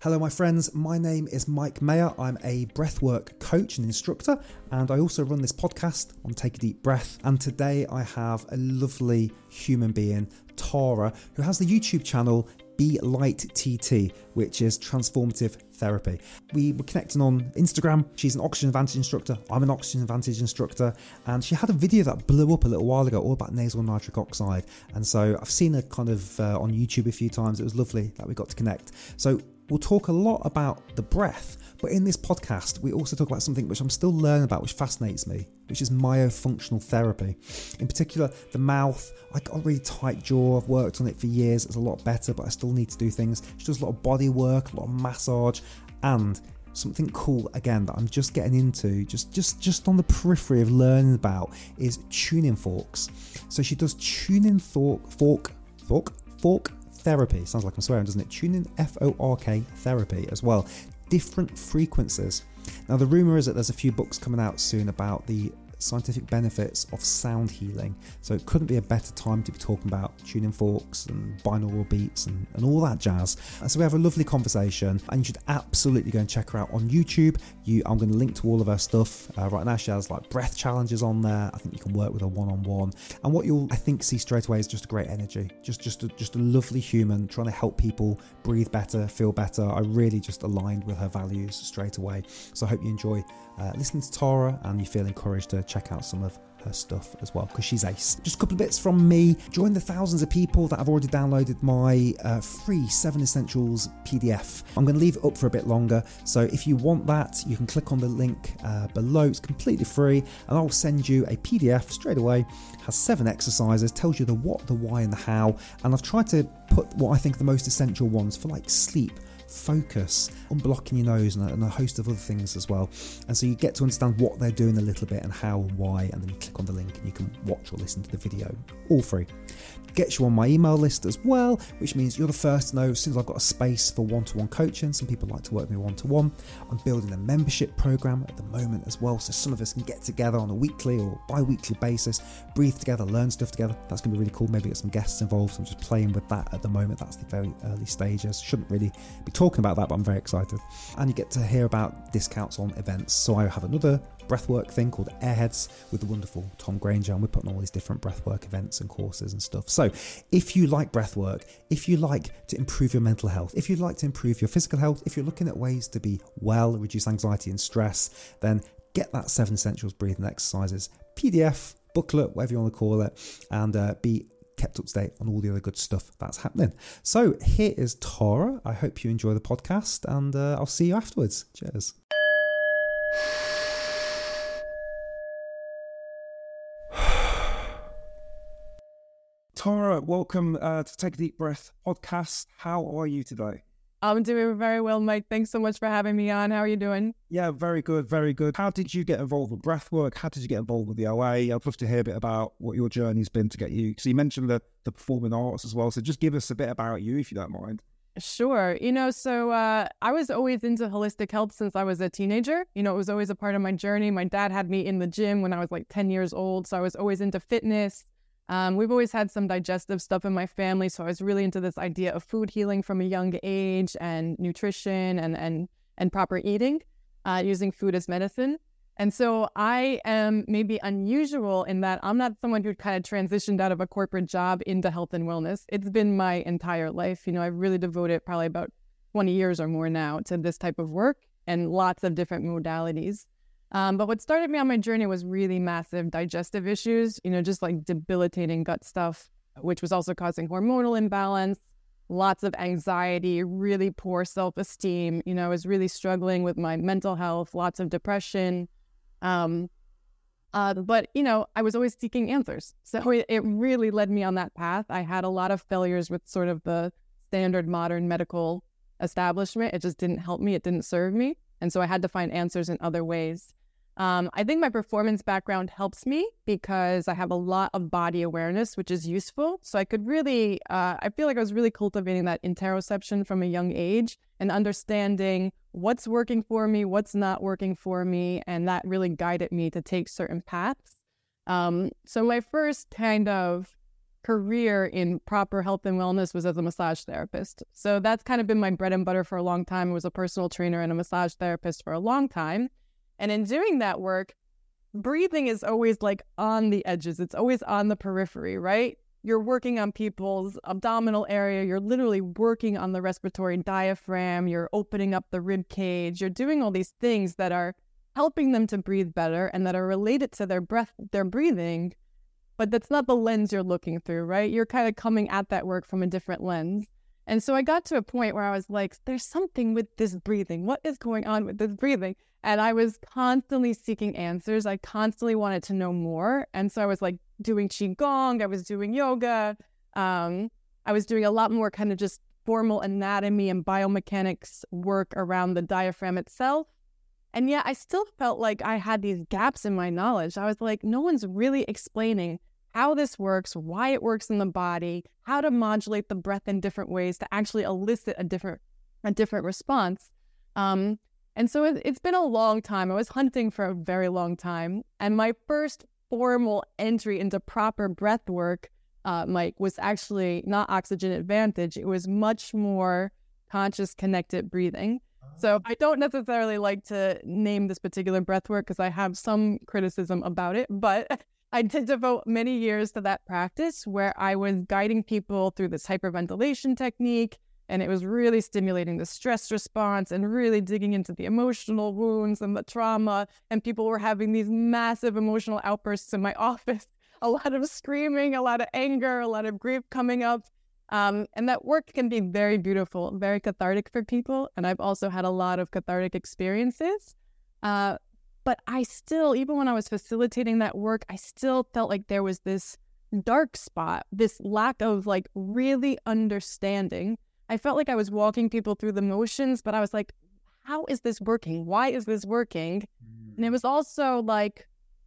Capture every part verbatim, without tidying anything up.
Hello, my friends. My name is Mike Mayer. I'm a breathwork coach and instructor, and I also run this podcast on Take a Deep Breath. And today I have a lovely human being, Tara, who has the YouTube channel Be Light T T, which is transformative therapy. We were connecting on Instagram. She's an Oxygen Advantage instructor. I'm an Oxygen Advantage instructor. And she had a video that blew up a little while ago all about nasal nitric oxide. And so I've seen her kind of uh, on YouTube a few times. It was lovely that we got to connect. So we'll talk a lot about the breath, but in this podcast, we also talk about something which I'm still learning about, which fascinates me, which is myofunctional therapy. In particular, the mouth. I got a really tight jaw. I've worked on it for years. It's a lot better, but I still need to do things. She does a lot of body work, a lot of massage, and something cool, again, that I'm just getting into, just, just, just on the periphery of learning about, is tuning forks. So she does tuning fork, fork, fork, fork, therapy. Sounds like I'm swearing, doesn't it? Tuning F O R K therapy as well. Different frequencies. Now, the rumor is that there's a few books coming out soon about the scientific benefits of sound healing. So it couldn't be a better time to be talking about tuning forks and binaural beats and, and all that jazz. And so we have a lovely conversation, and you should absolutely go and check her out on YouTube. You, I'm going to link to all of her stuff. Uh, right now she has like breath challenges on there. I think you can work with her one-on-one. And what you'll, I think, see straight away is just a great energy. Just, just, a, just a lovely human trying to help people breathe better, feel better. I really just aligned with her values straight away. So I hope you enjoy uh, listening to Tara, and you feel encouraged to check out some of her stuff as well, because she's ace. Just a couple of bits from me. Join the thousands of people that have already downloaded my uh, free seven Essentials P D F. I'm going to leave it up for a bit longer, so if you want that, you can click on the link uh, below. It's completely free, and I'll send you a P D F straight away. It has seven exercises, tells you the what, the why, and the how, and I've tried to put what I think are the most essential ones for like sleep, focus, unblocking your nose, and a, and a host of other things as well. And so you get to understand what they're doing a little bit and how and why, and then you click on the link and you can watch or listen to the video, all free. Gets you on my email list as well, which means you're the first to know as soon as I've got a space for one-to-one coaching. Some people like to work with me one-to-one. I'm building a membership program at the moment as well, so some of us can get together on a weekly or bi-weekly basis, breathe together, learn stuff together. That's going to be really cool. Maybe get some guests involved. So I'm just playing with that at the moment. That's the very early stages. Shouldn't really be talking about that, but I'm very excited. And you get to hear about discounts on events. So I have another breathwork thing called Airheads with the wonderful Tom Granger, and we're putting all these different breathwork events and courses and stuff. So if you like breathwork, if you like to improve your mental health, if you'd like to improve your physical health, if you're looking at ways to be well, reduce anxiety and stress, then get that seven Essentials breathing exercises P D F, booklet, whatever you want to call it, and uh, be kept up to date on all the other good stuff that's happening. So here is Tara. I hope you enjoy the podcast, and uh, I'll see you afterwards. Cheers. Tara, welcome uh, to Take a Deep Breath podcast. How are you today? I'm doing very well, Mike. Thanks so much for having me on. How are you doing? Yeah, very good, very good. How did you get involved with breathwork? How did you get involved with the O A? I'd love to hear a bit about what your journey's been to get you. So you mentioned the, the performing arts as well. So just give us a bit about you, if you don't mind. Sure. You know, so uh, I was always into holistic health since I was a teenager. You know, it was always a part of my journey. My dad had me in the gym when I was like ten years old. So I was always into fitness. Um, we've always had some digestive stuff in my family, so I was really into this idea of food healing from a young age, and nutrition and and and proper eating, uh, using food as medicine. And so I am maybe unusual in that I'm not someone who kind of transitioned out of a corporate job into health and wellness. It's been my entire life. You know, I've really devoted probably about twenty years or more now to this type of work and lots of different modalities. Um, but what started me on my journey was really massive digestive issues, you know, just like debilitating gut stuff, which was also causing hormonal imbalance, lots of anxiety, really poor self-esteem. You know, I was really struggling with my mental health, lots of depression. Um, uh, but, you know, I was always seeking answers. So it, it really led me on that path. I had a lot of failures with sort of the standard modern medical establishment. It just didn't help me. It didn't serve me. And so I had to find answers in other ways. Um, I think my performance background helps me because I have a lot of body awareness, which is useful. So I could really, uh, I feel like I was really cultivating that interoception from a young age and understanding what's working for me, what's not working for me. And that really guided me to take certain paths. Um, so my first kind of career in proper health and wellness was as a massage therapist. So that's kind of been my bread and butter for a long time. I was a personal trainer and a massage therapist for a long time. And in doing that work, breathing is always like on the edges. It's always on the periphery, right? You're working on people's abdominal area. You're literally working on the respiratory diaphragm. You're opening up the rib cage. You're doing all these things that are helping them to breathe better and that are related to their breath, their breathing. But that's not the lens you're looking through, right? You're kind of coming at that work from a different lens. And so I got to a point where I was like, there's something with this breathing. What is going on with this breathing? And I was constantly seeking answers. I constantly wanted to know more. And so I was like doing Qigong. I was doing yoga. Um, I was doing a lot more kind of just formal anatomy and biomechanics work around the diaphragm itself. And yet I still felt like I had these gaps in my knowledge. I was like, no one's really explaining how this works, why it works in the body, how to modulate the breath in different ways to actually elicit a different a different response. Um, and so it, it's been a long time. I was hunting for a very long time. And my first formal entry into proper breath work, uh, Mike, was actually not Oxygen Advantage. It was much more conscious connected breathing. So I don't necessarily like to name this particular breath work because I have some criticism about it, but I did devote many years to that practice where I was guiding people through this hyperventilation technique, and it was really stimulating the stress response and really digging into the emotional wounds and the trauma, and people were having these massive emotional outbursts in my office, a lot of screaming, a lot of anger, a lot of grief coming up. Um, and that work can be very beautiful, very cathartic for people. And I've also had a lot of cathartic experiences. Uh, but I still, even when I was facilitating that work, I still felt like there was this dark spot, this lack of like really understanding. I felt like I was walking people through the motions, but I was like, how is this working? Why is this working? Mm. And it was also like,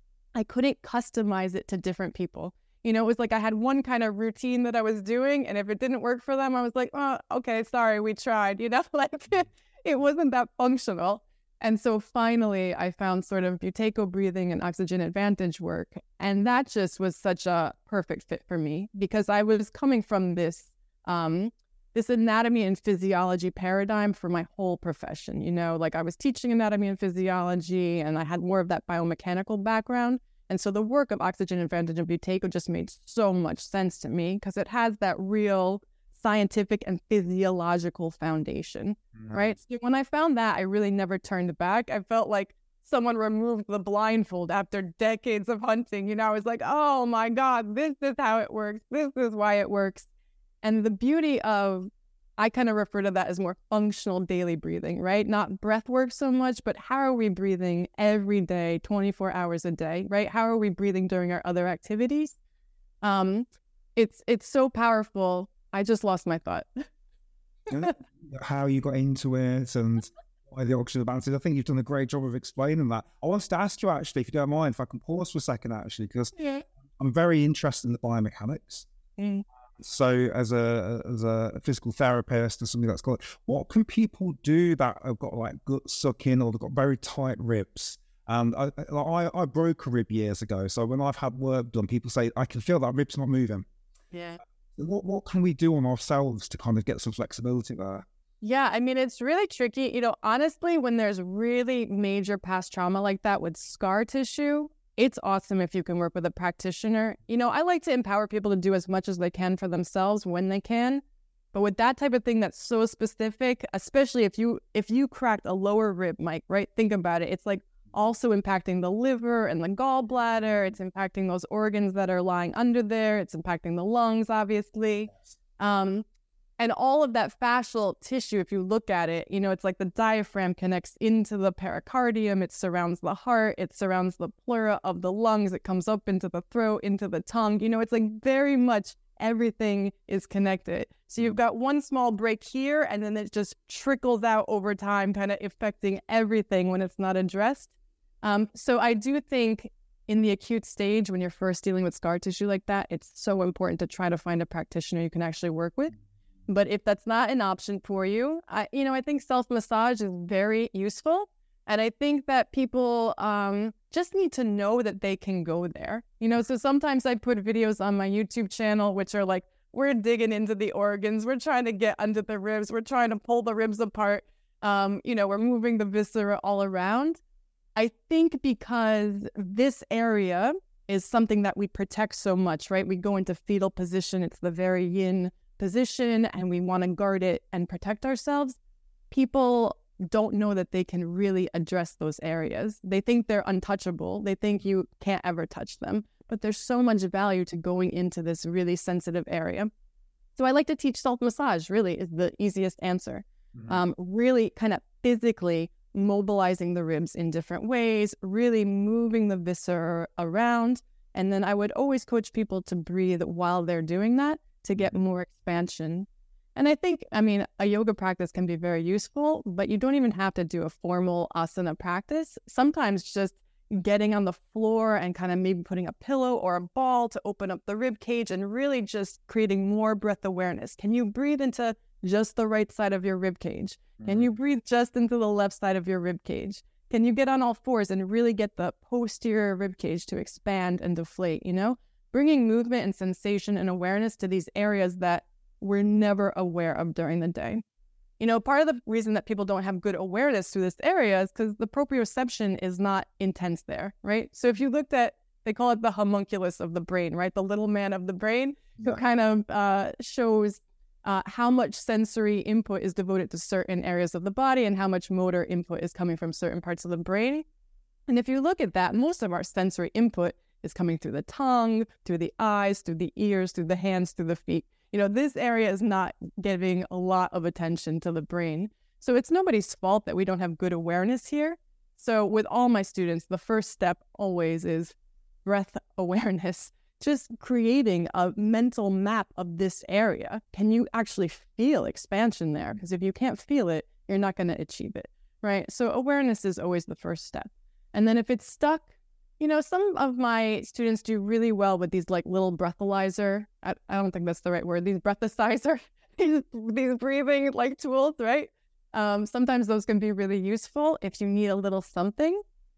I couldn't customize it to different people. You know, it was like I had one kind of routine that I was doing, and if it didn't work for them, I was like, oh, okay, sorry, we tried, you know, like it wasn't that functional. And so finally, I found sort of Buteyko breathing and Oxygen Advantage work. And that just was such a perfect fit for me because I was coming from this, um, this anatomy and physiology paradigm for my whole profession. You know, like I was teaching anatomy and physiology, and I had more of that biomechanical background. And so the work of Oxygen Advantage and Buteyko just made so much sense to me because it has that real scientific and physiological foundation, mm-hmm. right? So when I found that, I really never turned back. I felt like someone removed the blindfold after decades of hunting. You know, I was like, oh my God, this is how it works. This is why it works. And the beauty of, I kind of refer to that as more functional daily breathing, right? Not breath work so much, but how are we breathing every day, twenty-four hours a day, right? How are we breathing during our other activities? Um, it's it's so powerful. I just lost my thought. How you got into it and why the Oxygen Advantage. I think you've done a great job of explaining that. I wanted to ask you actually, if you don't mind, if I can pause for a second actually, because yeah. I'm very interested in the biomechanics. Mm. So as a as a physical therapist and something that's got, what can people do that have got like gut sucking or they've got very tight ribs? Um, I, I I broke a rib years ago, so when I've had work done, people say I can feel that rib's not moving. Yeah. What what can we do on ourselves to kind of get some flexibility there? Yeah, I mean, it's really tricky. You know, honestly, when there's really major past trauma like that with scar tissue, it's awesome if you can work with a practitioner. You know, I like to empower people to do as much as they can for themselves when they can. But with that type of thing that's so specific, especially if you if you cracked a lower rib, Mike, right? Think about it. It's like also impacting the liver and the gallbladder. It's impacting those organs that are lying under there. It's impacting the lungs, obviously. Um, and all of that fascial tissue, if you look at it, you know, it's like the diaphragm connects into the pericardium. It surrounds the heart. It surrounds the pleura of the lungs. It comes up into the throat, into the tongue. You know, it's like very much everything is connected. So you've got one small break here, and then it just trickles out over time, kind of affecting everything when it's not addressed. Um, so I do think in the acute stage, when you're first dealing with scar tissue like that, it's so important to try to find a practitioner you can actually work with. But if that's not an option for you, I, you know, I think self-massage is very useful. And I think that people um, just need to know that they can go there. You know, so sometimes I put videos on my YouTube channel, which are like, we're digging into the organs. We're trying to get under the ribs. We're trying to pull the ribs apart. Um, you know, we're moving the viscera all around. I think because this area is something that we protect so much, right? We go into fetal position. It's the very yin position, and we want to guard it and protect ourselves. People don't know that they can really address those areas. They think they're untouchable. They think you can't ever touch them. But there's so much value to going into this really sensitive area. So I like to teach self-massage, really, is the easiest answer. Mm-hmm. Um, really kind of physically mobilizing the ribs in different ways, really moving the viscera around. And then I would always coach people to breathe while they're doing that to get more expansion. And I think, I mean, a yoga practice can be very useful, but you don't even have to do a formal asana practice. Sometimes just getting on the floor and kind of maybe putting a pillow or a ball to open up the rib cage and really just creating more breath awareness. Can you breathe into just the right side of your rib cage? Can you breathe just into the left side of your rib cage? Can you get on all fours and really get the posterior rib cage to expand and deflate, you know? Bringing movement and sensation and awareness to these areas that we're never aware of during the day. You know, part of the reason that people don't have good awareness to this area is because the proprioception is not intense there, right? So if you looked at, they call it the homunculus of the brain, right? The little man of the brain, who yeah. kind of uh, shows uh, how much sensory input is devoted to certain areas of the body and how much motor input is coming from certain parts of the brain. And if you look at that, most of our sensory input is coming through the tongue, through the eyes, through the ears, through the hands, through the feet. You know, this area is not giving a lot of attention to the brain. So it's nobody's fault that we don't have good awareness here. So with all my students, the first step always is breath awareness, just creating a mental map of this area. Can you actually feel expansion there? Because if you can't feel it, you're not going to achieve it, right? So awareness is always the first step. And then if it's stuck, you know, some of my students do really well with these like little breathalyzer. I, I don't think that's the right word. These breathalyzer, these, these breathing like tools, right? Um, sometimes those can be really useful if you need a little something.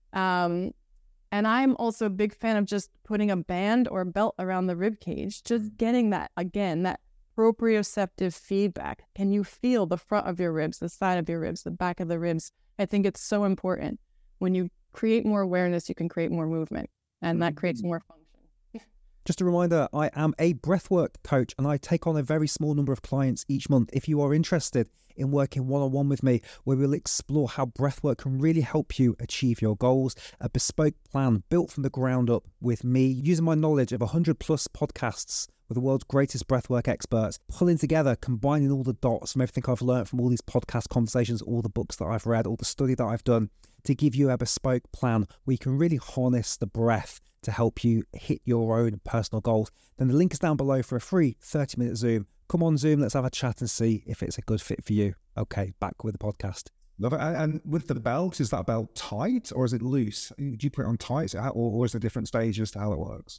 Um, and I'm also a big fan of just putting a band or a belt around the rib cage, just getting that, again, that proprioceptive feedback. Can you feel the front of your ribs, the side of your ribs, the back of the ribs? I think it's so important. When you create more awareness, you can create more movement, and that creates more function. Just a reminder, I am a breathwork coach and I take on a very small number of clients each month. If you are interested in working one-on-one with me, where we'll explore how breathwork can really help you achieve your goals, a bespoke plan built from the ground up with me, using my knowledge of one hundred plus podcasts with the world's greatest breathwork experts, pulling together, combining all the dots from everything I've learned from all these podcast conversations, all the books that I've read, all the study that I've done, to give you a bespoke plan where you can really harness the breath to help you hit your own personal goals. Then the link is down below for a free thirty minute Zoom. Come on Zoom, let's have a chat and see if it's a good fit for you. Okay, back with the podcast. Love it. And with the belt, is that belt tight or is it loose? Do you put it on tight or, or is there different stages to how it works?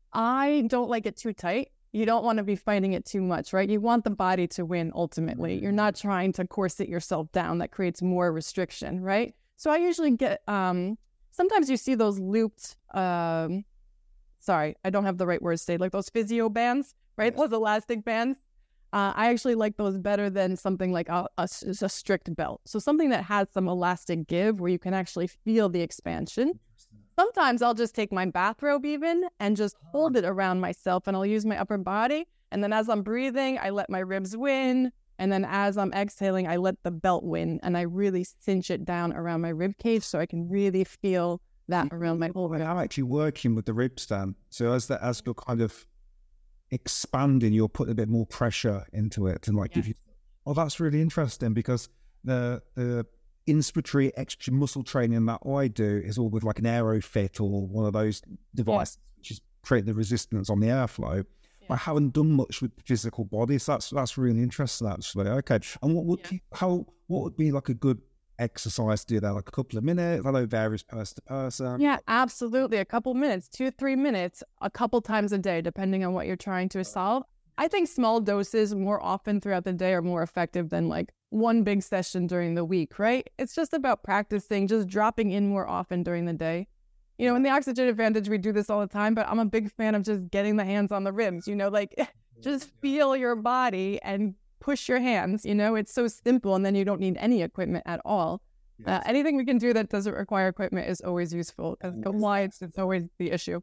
I don't like it too tight. You don't want to be fighting it too much, right? You want the body to win ultimately. You're not trying to corset yourself down. That creates more restriction, right? So I usually get, um, sometimes you see those looped, um, sorry, I don't have the right words to say, like those physio bands, right? Those elastic bands. Uh, I actually like those better than something like a, a, a strict belt. So something that has some elastic give where you can actually feel the expansion. Sometimes I'll just take my bathrobe even and just hold it around myself, and I'll use my upper body. And then as I'm breathing, I let my ribs win. And then as I'm exhaling, I let the belt win, and I really cinch it down around my rib cage so I can really feel that around my whole rib. I'm actually working with the rib stand. So as the, as you're kind of expanding, you're putting a bit more pressure into it and like Yes. give you. Oh, that's really interesting because the the inspiratory extra muscle training that I do is all with like an AeroFit or one of those devices, yeah. which is create the resistance on the airflow. Yeah. I haven't done much with the physical body, so that's that's really interesting actually. Okay, and what would yeah. you, how what would be like a good exercise to do that? Like a couple of minutes? I know it varies person to person. Yeah, absolutely. A couple minutes, two, three minutes, a couple times a day, depending on what you're trying to solve. I think small doses more often throughout the day are more effective than like one big session during the week, right? It's just about practicing, just dropping in more often during the day. You know, in the Oxygen Advantage, we do this all the time, but I'm a big fan of just getting the hands on the ribs, you know, like just feel your body and push your hands, you know, it's so simple, and then you don't need any equipment at all. Yes. Uh, anything we can do that doesn't require equipment is always useful, because compliance is always the issue.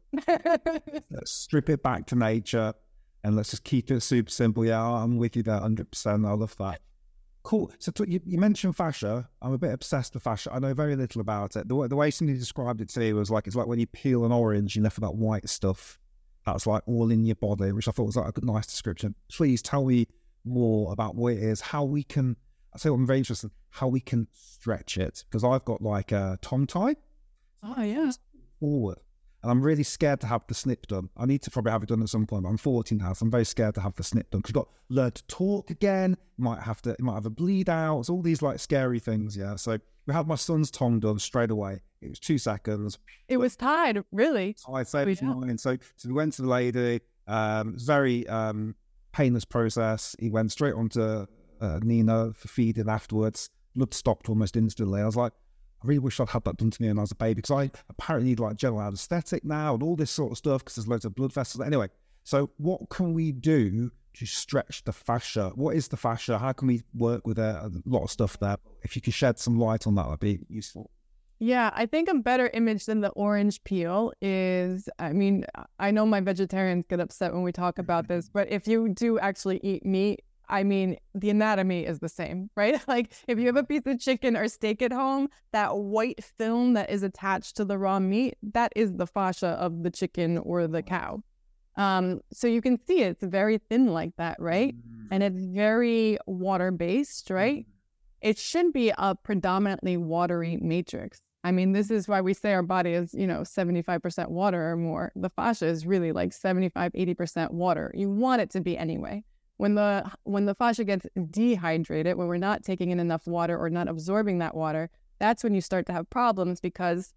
Let's strip it back to nature and let's just keep it super simple. Yeah, I'm with you there one hundred percent. I love that. Cool. So t- you, you mentioned fascia. I'm a bit obsessed with fascia. I know very little about it. The, way- the way somebody described it to me was like, it's like when you peel an orange, you're left with that white stuff. That's like all in your body, which I thought was like a good, nice description. Please tell me more about what it is, how we can, I say what I'm very interested in, how we can stretch it. Because I've got like a tongue tie. Oh, yeah. Forward. And I'm really scared to have the snip done. I need to probably have it done at some point, but I'm fourteen now, so I'm very scared to have the snip done. Because you've got to learn to talk again. You might have to, you might have a bleed out. It's all these like scary things, yeah. So we had my son's tongue done straight away. It was two seconds. It was tied, really. I said it was mine. So, so we went to the lady. Um, it was a very um, painless process. He went straight on to uh, Nina for feeding afterwards. Blood stopped almost instantly. I was like, I really wish I'd had that done to me when I was a baby, because I apparently need like general anaesthetic now and all this sort of stuff because there's loads of blood vessels. Anyway, so what can we do to stretch the fascia? What is the fascia? How can we work with it? A lot of stuff there. If you could shed some light on that, that'd be useful. Yeah, I think a better image than the orange peel is, I mean, I know my vegetarians get upset when we talk about this, but if you do actually eat meat, I mean, the anatomy is the same, right? Like if you have a piece of chicken or steak at home, that white film that is attached to the raw meat, that is the fascia of the chicken or the cow. Um, so you can see it's very thin like that, right? And it's very water-based, right? It should be a predominantly watery matrix. I mean, this is why we say our body is, you know, seventy-five percent water or more. The fascia is really like seventy-five, eighty percent water. You want it to be anyway. When the when the fascia gets dehydrated, when we're not taking in enough water or not absorbing that water, that's when you start to have problems, because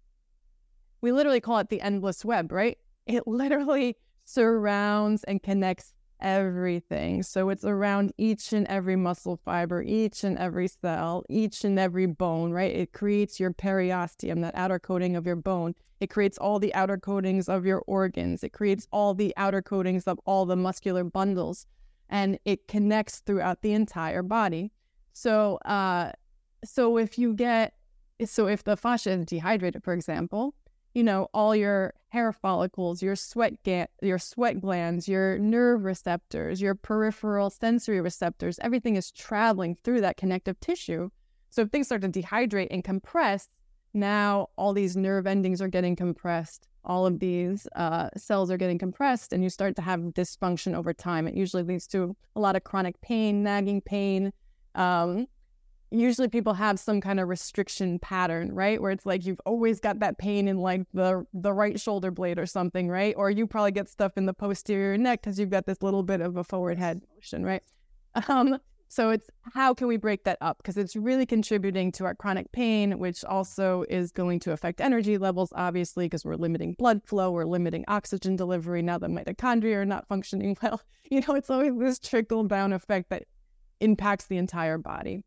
we literally call it the endless web, right? It literally surrounds and connects everything. So it's around each and every muscle fiber, each and every cell, each and every bone, right? It creates your periosteum, that outer coating of your bone. It creates all the outer coatings of your organs. It creates all the outer coatings of all the muscular bundles. And it connects throughout the entire body. So, uh, so if you get, so if the fascia is dehydrated, for example, you know, all your hair follicles, your sweat ga- your sweat glands, your nerve receptors, your peripheral sensory receptors, everything is traveling through that connective tissue. So if things start to dehydrate and compress, now all these nerve endings are getting compressed. All of these uh, cells are getting compressed, and you start to have dysfunction over time. It usually leads to a lot of chronic pain, nagging pain. Um, usually people have some kind of restriction pattern, right? Where it's like you've always got that pain in like the, the right shoulder blade or something, right? Or you probably get stuff in the posterior neck because you've got this little bit of a forward head motion, right? Um, So it's how can we break that up? Because it's really contributing to our chronic pain, which also is going to affect energy levels, obviously, because we're limiting blood flow, we're limiting oxygen delivery. Now the mitochondria are not functioning well. You know, it's always this trickle-down effect that impacts the entire body.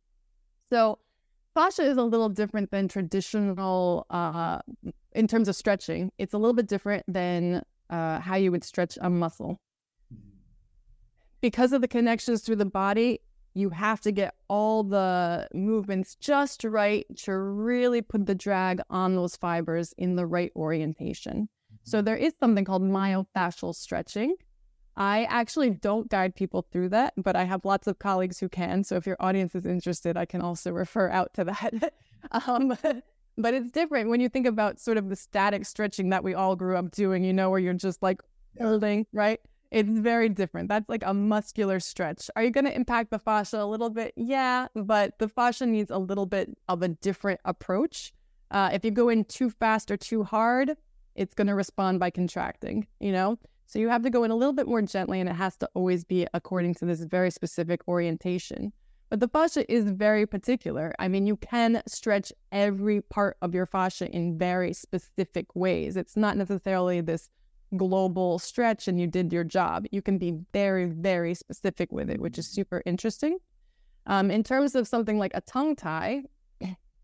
So fascia is a little different than traditional, uh, in terms of stretching. It's a little bit different than uh, how you would stretch a muscle. Because of the connections through the body, you have to get all the movements just right to really put the drag on those fibers in the right orientation. So there is something called myofascial stretching. I actually don't guide people through that, but I have lots of colleagues who can. So if your audience is interested, I can also refer out to that. um, but it's different when you think about sort of the static stretching that we all grew up doing, you know, where you're just like holding, right? It's very different. That's like a muscular stretch. Are you going to impact the fascia a little bit? Yeah, but the fascia needs a little bit of a different approach. Uh, if you go in too fast or too hard, it's going to respond by contracting, you know? So you have to go in a little bit more gently, and it has to always be according to this very specific orientation. But the fascia is very particular. I mean, you can stretch every part of your fascia in very specific ways. It's not necessarily this global stretch and you did your job. You can be very, very specific with it, which is super interesting. Um, in terms of something like a tongue tie,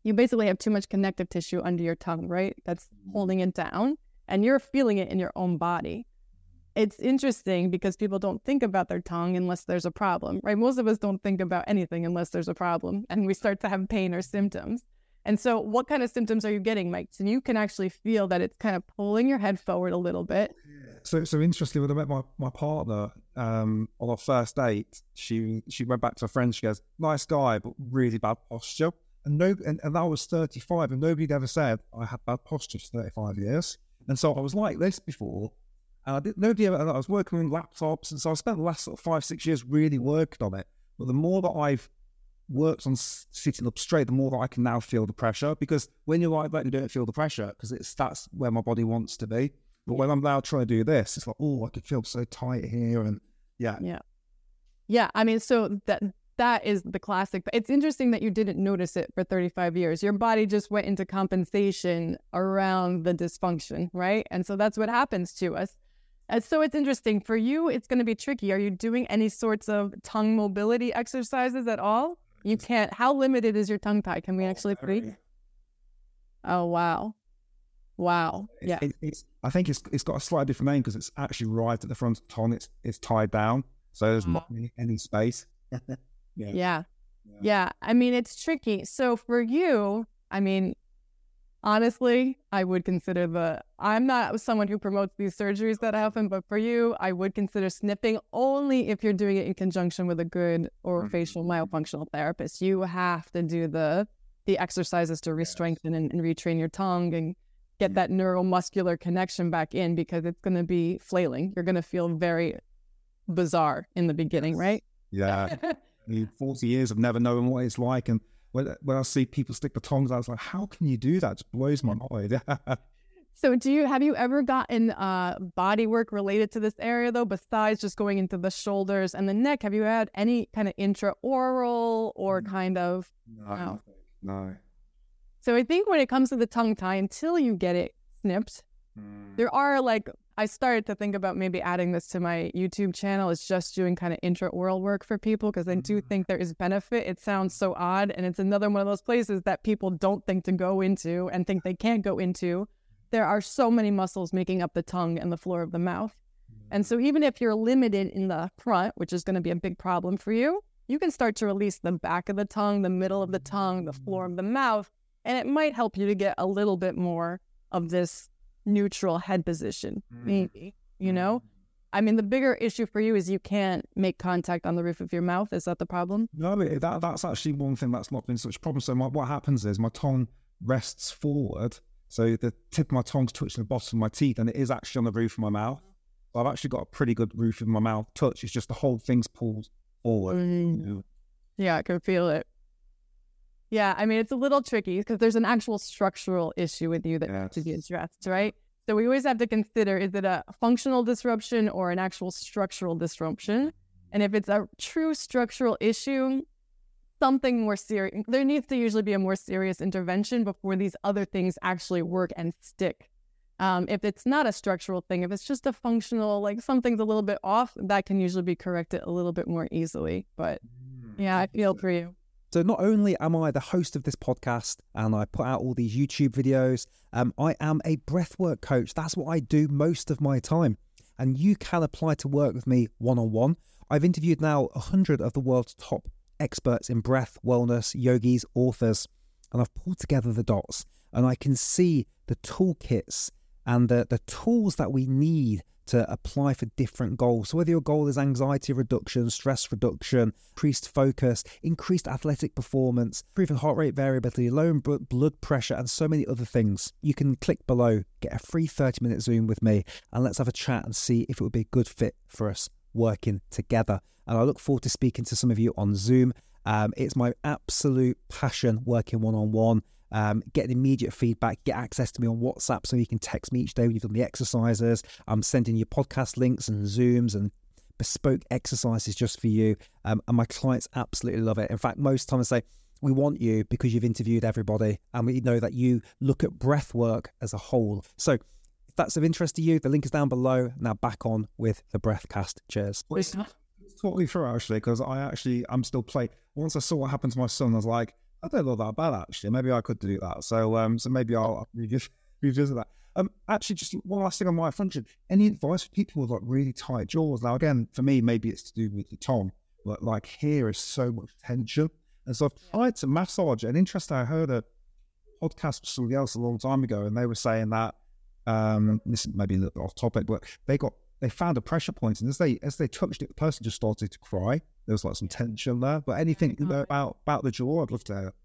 you basically have too much connective tissue under your tongue, right? That's holding it down, and you're feeling it in your own body. It's interesting because people don't think about their tongue unless there's a problem, right? Most of us don't think about anything unless there's a problem, and we start to have pain or symptoms. And so what kind of symptoms are you getting, Mike? So you can actually feel that it's kind of pulling your head forward a little bit. So, so interestingly, when I met my, my partner um, on our first date, she she went back to her friend. She goes, "Nice guy, but really bad posture." And no, and, and I was thirty-five, and nobody had ever said I had bad posture for thirty-five years. And so I was like this before. And I didn't, nobody ever, I was working on laptops, and so I spent the last sort of five, six years really working on it. But the more that I've worked on sitting up straight, the more that I can now feel the pressure. Because when you're like that, you don't feel the pressure because it's that's where my body wants to be. But when I'm now trying to do this, it's like, oh, I could feel so tight here, and yeah, yeah, yeah. I mean, so that that is the classic. It's interesting that you didn't notice it for thirty-five years. Your body just went into compensation around the dysfunction, right? And so that's what happens to us. And so it's interesting. For you, it's going to be tricky. Are you doing any sorts of tongue mobility exercises at all? You can't. How limited is your tongue tie? Can we actually breathe? Oh, wow. Wow. Yeah. It, it's, I think it's it's got a slightly different name because it's actually right at the front of the tongue. It's, it's tied down. So there's not any, any space. yeah. yeah. Yeah. Yeah. I mean, it's tricky. So for you, I mean, honestly, I would consider the, I'm not someone who promotes these surgeries that happen, but for you, I would consider snipping only if you're doing it in conjunction with a good orofacial myofunctional therapist. You have to do the the exercises to re-strengthen and, and retrain your tongue and get that neuromuscular connection back in, because it's going to be flailing. You're going to feel very bizarre in the beginning, right? Yeah. I mean, forty years of never knowing what it's like, and When, when I see people stick the tongues out, I was like, how can you do that? It just blows my mind. So do you, have you ever gotten uh, body work related to this area, though, besides just going into the shoulders and the neck? Have you had any kind of intraoral or kind of? No, no. no. So I think when it comes to the tongue tie, until you get it snipped, mm. there are like, I started to think about maybe adding this to my YouTube channel. It's just doing kind of intraoral work for people, because I do think there is benefit. It sounds so odd, and it's another one of those places that people don't think to go into and think they can't go into. There are so many muscles making up the tongue and the floor of the mouth. And so even if you're limited in the front, which is going to be a big problem for you, you can start to release the back of the tongue, the middle of the tongue, the floor of the mouth, and it might help you to get a little bit more of this neutral head position, maybe, you know? I mean, the bigger issue for you is you can't make contact on the roof of your mouth. Is that the problem? No, that that's actually one thing that's not been such a problem. So my, what happens is my tongue rests forward, so the tip of my tongue's touching the bottom of my teeth, and it is actually on the roof of my mouth. So I've actually got a pretty good roof of my mouth touch. It's just the whole thing's pulled forward. Mm. You know? Yeah, I can feel it. Yeah, I mean, it's a little tricky because there's an actual structural issue with you that yes. needs to be addressed, right? So we always have to consider, is it a functional disruption or an actual structural disruption? And if it's a true structural issue, something more serious, there needs to usually be a more serious intervention before these other things actually work and stick. Um, if it's not a structural thing, if it's just a functional, like something's a little bit off, that can usually be corrected a little bit more easily. But yeah, I feel for you. So not only am I the host of this podcast and I put out all these YouTube videos, um, I am a breathwork coach. That's what I do most of my time. And you can apply to work with me one-on-one. I've interviewed now one hundred of the world's top experts in breath, wellness, yogis, authors, and I've pulled together the dots, and I can see the toolkits and the, the tools that we need to apply for different goals. So whether your goal is anxiety reduction, stress reduction, increased focus, increased athletic performance, improving heart rate variability, lowering blood pressure, and so many other things, you can click below, get a free thirty minute Zoom with me, and let's have a chat and see if it would be a good fit for us working together. And I look forward to speaking to some of you on Zoom. Um, it's my absolute passion working one-on-one. Um, get immediate feedback, get access to me on WhatsApp so you can text me each day when you've done the exercises. I'm sending you podcast links and Zooms and bespoke exercises just for you. Um, and my clients absolutely love it. In fact, most times I say, we want you because you've interviewed everybody and we know that you look at breath work as a whole. So if that's of interest to you, the link is down below. Now back on with the Breathcast. Cheers. Let's talk me through actually, because I actually, I'm still playing. Once I saw what happened to my son, I was like, I don't know that bad actually. Maybe I could do that. So um, so maybe I'll, I'll revisit, revisit that. Um, actually, just one last thing on my function. Any advice for people with like really tight jaws? Now, again, for me, maybe it's to do with the tongue. But like here is so much tension, and so I've tried to massage it. And interesting, I heard a podcast with somebody else a long time ago, and they were saying that um, this is maybe a little bit off topic, but they got they found a pressure point, and as they as they touched it, the person just started to cry. There was like some tension there. But anything about about the jaw, I'd love to hear.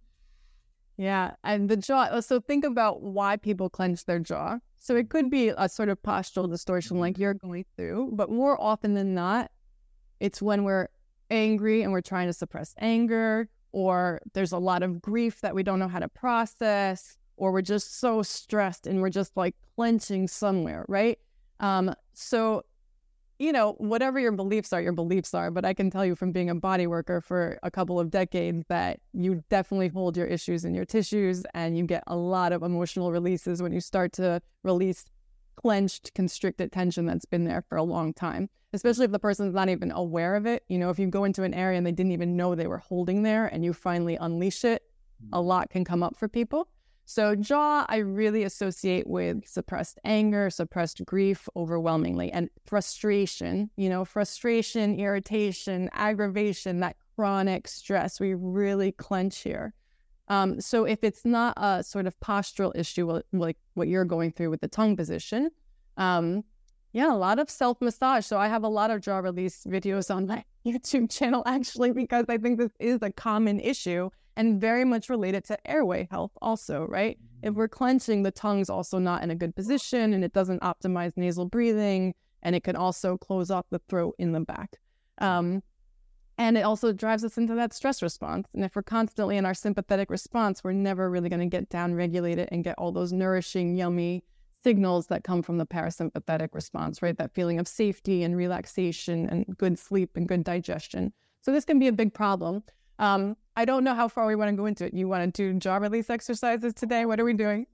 Yeah, and the jaw. So think about why people clench their jaw. So it could be a sort of postural distortion like you're going through, but more often than not, it's when we're angry and we're trying to suppress anger, or there's a lot of grief that we don't know how to process, or we're just so stressed and we're just like clenching somewhere, right? Um, so, you know, whatever your beliefs are, your beliefs are, but I can tell you from being a body worker for a couple of decades that you definitely hold your issues in your tissues, and you get a lot of emotional releases when you start to release clenched, constricted tension that's been there for a long time, especially if the person's not even aware of it. You know, if you go into an area and they didn't even know they were holding there and you finally unleash it, a lot can come up for people. So jaw, I really associate with suppressed anger, suppressed grief overwhelmingly, and frustration, you know, frustration, irritation, aggravation, that chronic stress. We really clench here. Um, so if it's not a sort of postural issue like what you're going through with the tongue position, um, yeah, a lot of self-massage. So I have a lot of jaw release videos on my YouTube channel, actually, because I think this is a common issue and very much related to airway health also, right? If we're clenching, the tongue's also not in a good position, and it doesn't optimize nasal breathing, and it can also close off the throat in the back. Um, and it also drives us into that stress response. And if we're constantly in our sympathetic response, we're never really going to get down-regulated and get all those nourishing, yummy signals that come from the parasympathetic response, right? That feeling of safety and relaxation and good sleep and good digestion. So this can be a big problem. Um, I don't know how far we want to go into it. You want to do jaw release exercises today? What are we doing?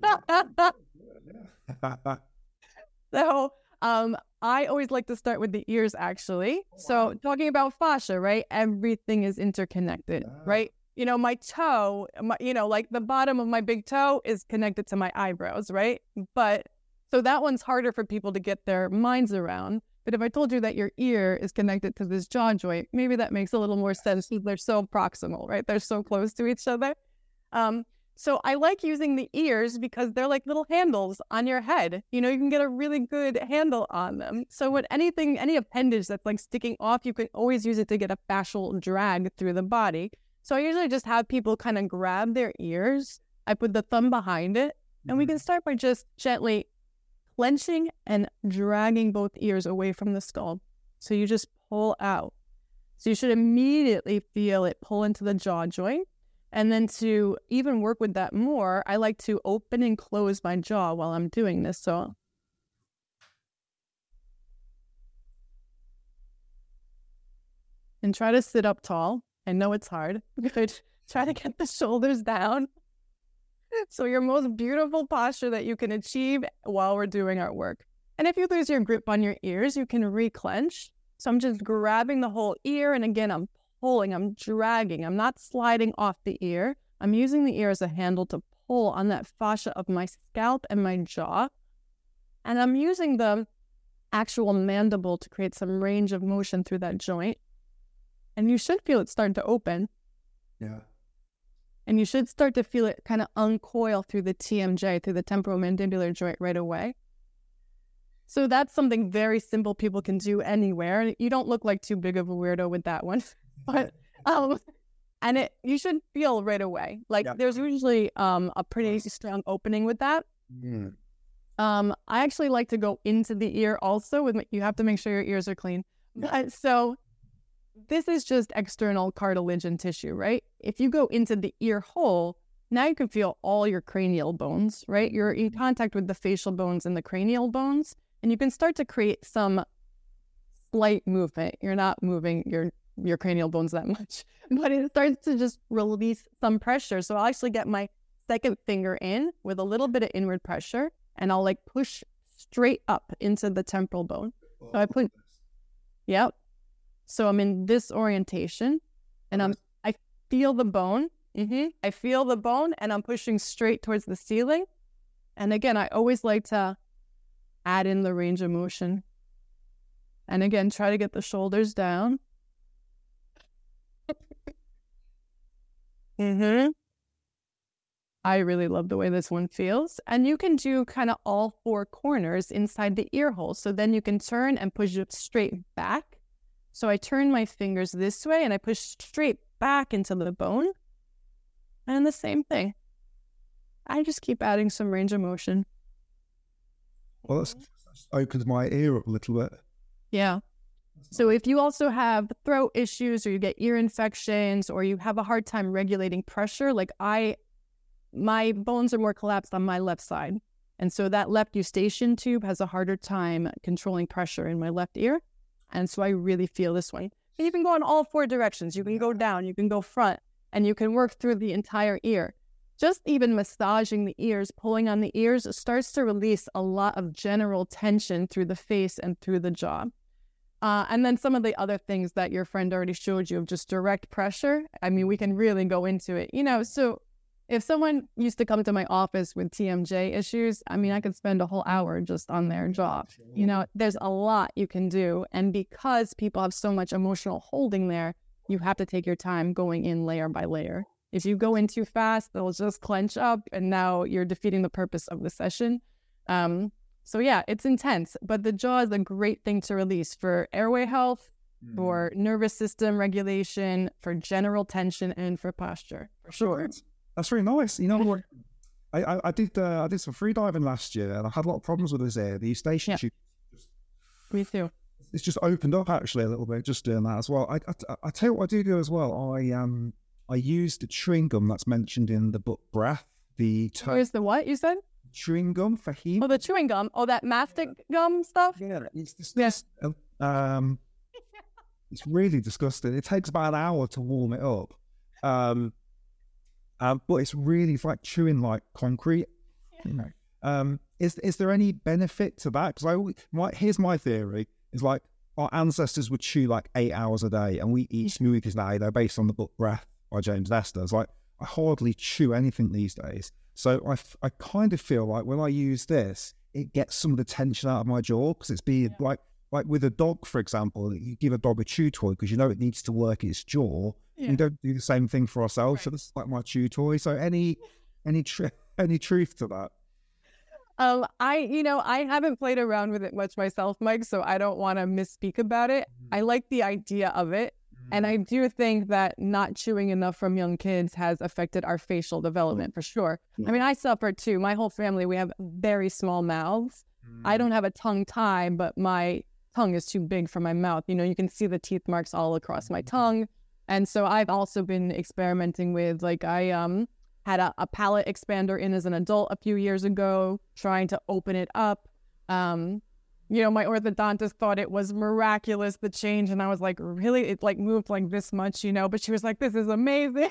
So um, I always like to start with the ears, actually. So talking about fascia, right? Everything is interconnected, right? You know, my toe, my, you know, like the bottom of my big toe is connected to my eyebrows, right? But so that one's harder for people to get their minds around. But if I told you that your ear is connected to this jaw joint, maybe that makes a little more sense. They're so proximal, right? They're so close to each other. Um, so I like using the ears because they're like little handles on your head. You know, you can get a really good handle on them. So when anything, any appendage that's like sticking off, you can always use it to get a fascial drag through the body. So I usually just have people kind of grab their ears. I put the thumb behind it, and we can start by just gently clenching and dragging both ears away from the skull. So you just pull out. So you should immediately feel it pull into the jaw joint. And then to even work with that more, I like to open and close my jaw while I'm doing this. So and try to sit up tall. I know it's hard. Good. Try to get the shoulders down. So your most beautiful posture that you can achieve while we're doing our work. And if you lose your grip on your ears, you can re-clench. So I'm just grabbing the whole ear. And again, I'm pulling, I'm dragging. I'm not sliding off the ear. I'm using the ear as a handle to pull on that fascia of my scalp and my jaw. And I'm using the actual mandible to create some range of motion through that joint. And you should feel it start to open. Yeah. And you should start to feel it kind of uncoil through the T M J, through the temporomandibular joint right away. So that's something very simple people can do anywhere. You don't look like too big of a weirdo with that one. But um, and it you should feel right away. Like yeah. There's usually um a pretty strong opening with that. Mm. Um, I actually like to go into the ear also. With you have to make sure your ears are clean. Yeah. But, so this is just external cartilage and tissue, right? If you go into the ear hole, now you can feel all your cranial bones, right? You're in contact with the facial bones and the cranial bones, and you can start to create some slight movement. You're not moving your your cranial bones that much, but it starts to just release some pressure. So I'll actually get my second finger in with a little bit of inward pressure, and I'll like push straight up into the temporal bone. So I put, yep. So I'm in this orientation, and I'm I feel the bone, Mm-hmm. I feel the bone and I'm pushing straight towards the ceiling. And again, I always like to add in the range of motion. And again, try to get the shoulders down. mm-hmm. I really love the way this one feels. And you can do kind of all four corners inside the ear hole. So then you can turn and push it straight back. So I turn my fingers this way and I push straight back into the bone. And the same thing. I just keep adding some range of motion. Well, that's, that's opens my ear up a little bit. Yeah. So if you also have throat issues or you get ear infections or you have a hard time regulating pressure, like I, my bones are more collapsed on my left side. And so that left eustachian tube has a harder time controlling pressure in my left ear. And so I really feel this one. And you can go in all four directions. You can go down, you can go front, and you can work through the entire ear. Just even massaging the ears, pulling on the ears, it starts to release a lot of general tension through the face and through the jaw. Uh, and then some of the other things that your friend already showed you of just direct pressure. I mean, we can really go into it. You know, so if someone used to come to my office with T M J issues, I mean, I could spend a whole hour just on their jaw. You know, there's a lot you can do. And because people have so much emotional holding there, you have to take your time going in layer by layer. If you go in too fast, they'll just clench up and now you're defeating the purpose of the session. Um, so yeah, it's intense, but the jaw is a great thing to release for airway health, mm. for nervous system regulation, for general tension, and for posture, for sure. That's really nice. You know, I, I, I did uh, I did some free diving last year and I had a lot of problems with this ear. The eustachian yeah. tube. Me too. It's just opened up actually a little bit, just doing that as well. I, I, I tell you what I do do as well. I um I used the chewing gum that's mentioned in the book Breath. The ter- Where's the what you said? Chewing gum for him. Oh, the chewing gum. Oh, that mastic yeah. gum stuff. Yeah, it's disgusting. Yeah. Um, it's really disgusting. It takes about an hour to warm it up. Um, um, but it's really it's like chewing like concrete. Yeah. You know. Um, is is there any benefit to that? Because I always, my, here's my theory: is like our ancestors would chew like eight hours a day, and we eat smoothies now. They're based on the book Breath by James Nestor. It's like I hardly chew anything these days. So I, I kind of feel like when I use this, it gets some of the tension out of my jaw because it's being yeah. like like with a dog, for example, you give a dog a chew toy because you know it needs to work its jaw. Yeah. We don't do the same thing for ourselves. Right. So this is like my chew toy. So any any tr- any truth to that? Um, I, you know, I haven't played around with it much myself, Mike, so I don't want to misspeak about it. Mm. I like the idea of it. Mm. And I do think that not chewing enough from young kids has affected our facial development mm. for sure. Yeah. I mean, I suffer too. My whole family, we have very small mouths. Mm. I don't have a tongue tie, but my tongue is too big for my mouth. You know, you can see the teeth marks all across my tongue. And so I've also been experimenting with, like, I, um, had a, a palate expander in as an adult a few years ago, trying to open it up. Um, you know, my orthodontist thought it was miraculous, the change. And I was like, really? It like moved like this much, you know? But she was like, this is amazing.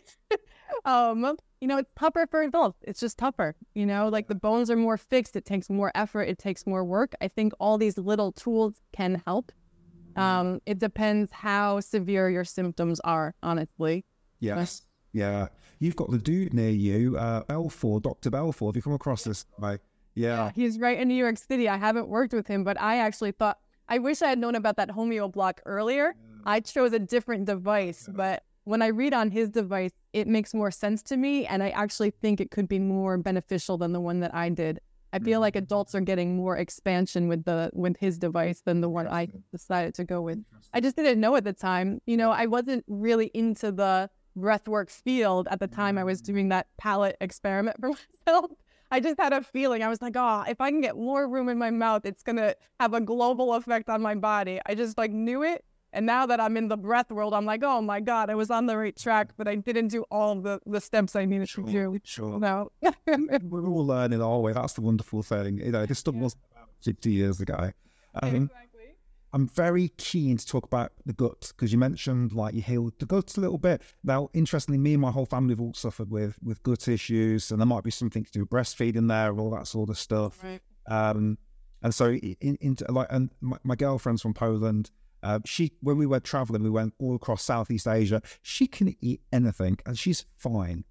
um, you know, it's tougher for adults. It's just tougher, you know? Like the bones are more fixed. It takes more effort. It takes more work. I think all these little tools can help. Um, it depends how severe your symptoms are, honestly. Yes. Yeah, you've got the dude near you, uh, Belfour, Doctor Belfour. Have you come across this guy? Yeah. yeah. He's right in New York City. I haven't worked with him, but I actually thought, I wish I had known about that Homeo block earlier. Yeah. I chose a different device, yeah. but when I read on his device, it makes more sense to me, and I actually think it could be more beneficial than the one that I did. I feel mm-hmm. like adults are getting more expansion with the with his device than the one I decided to go with. I just didn't know at the time. You know, I wasn't really into the breathwork field at the time I was doing that palate experiment for myself. I just had a feeling. I was like, oh, if I can get more room in my mouth, it's going to have a global effect on my body. I just like knew it. And now that I'm in the breath world, I'm like, oh my God, I was on the right track, but I didn't do all the, the steps I needed sure, to do. Sure. No. We're all learning our way. That's the wonderful thing. You know, this stuff yeah. was about fifty years ago. Um, exactly. I'm very keen to talk about the gut because you mentioned like you healed the guts a little bit. Now, interestingly, me and my whole family have all suffered with with gut issues, and there might be something to do with breastfeeding there and all that sort of stuff. Right. Um, and so, in, in like, and my, my girlfriend's from Poland. Uh, she, when we went traveling, we went all across Southeast Asia. She can eat anything, and she's fine.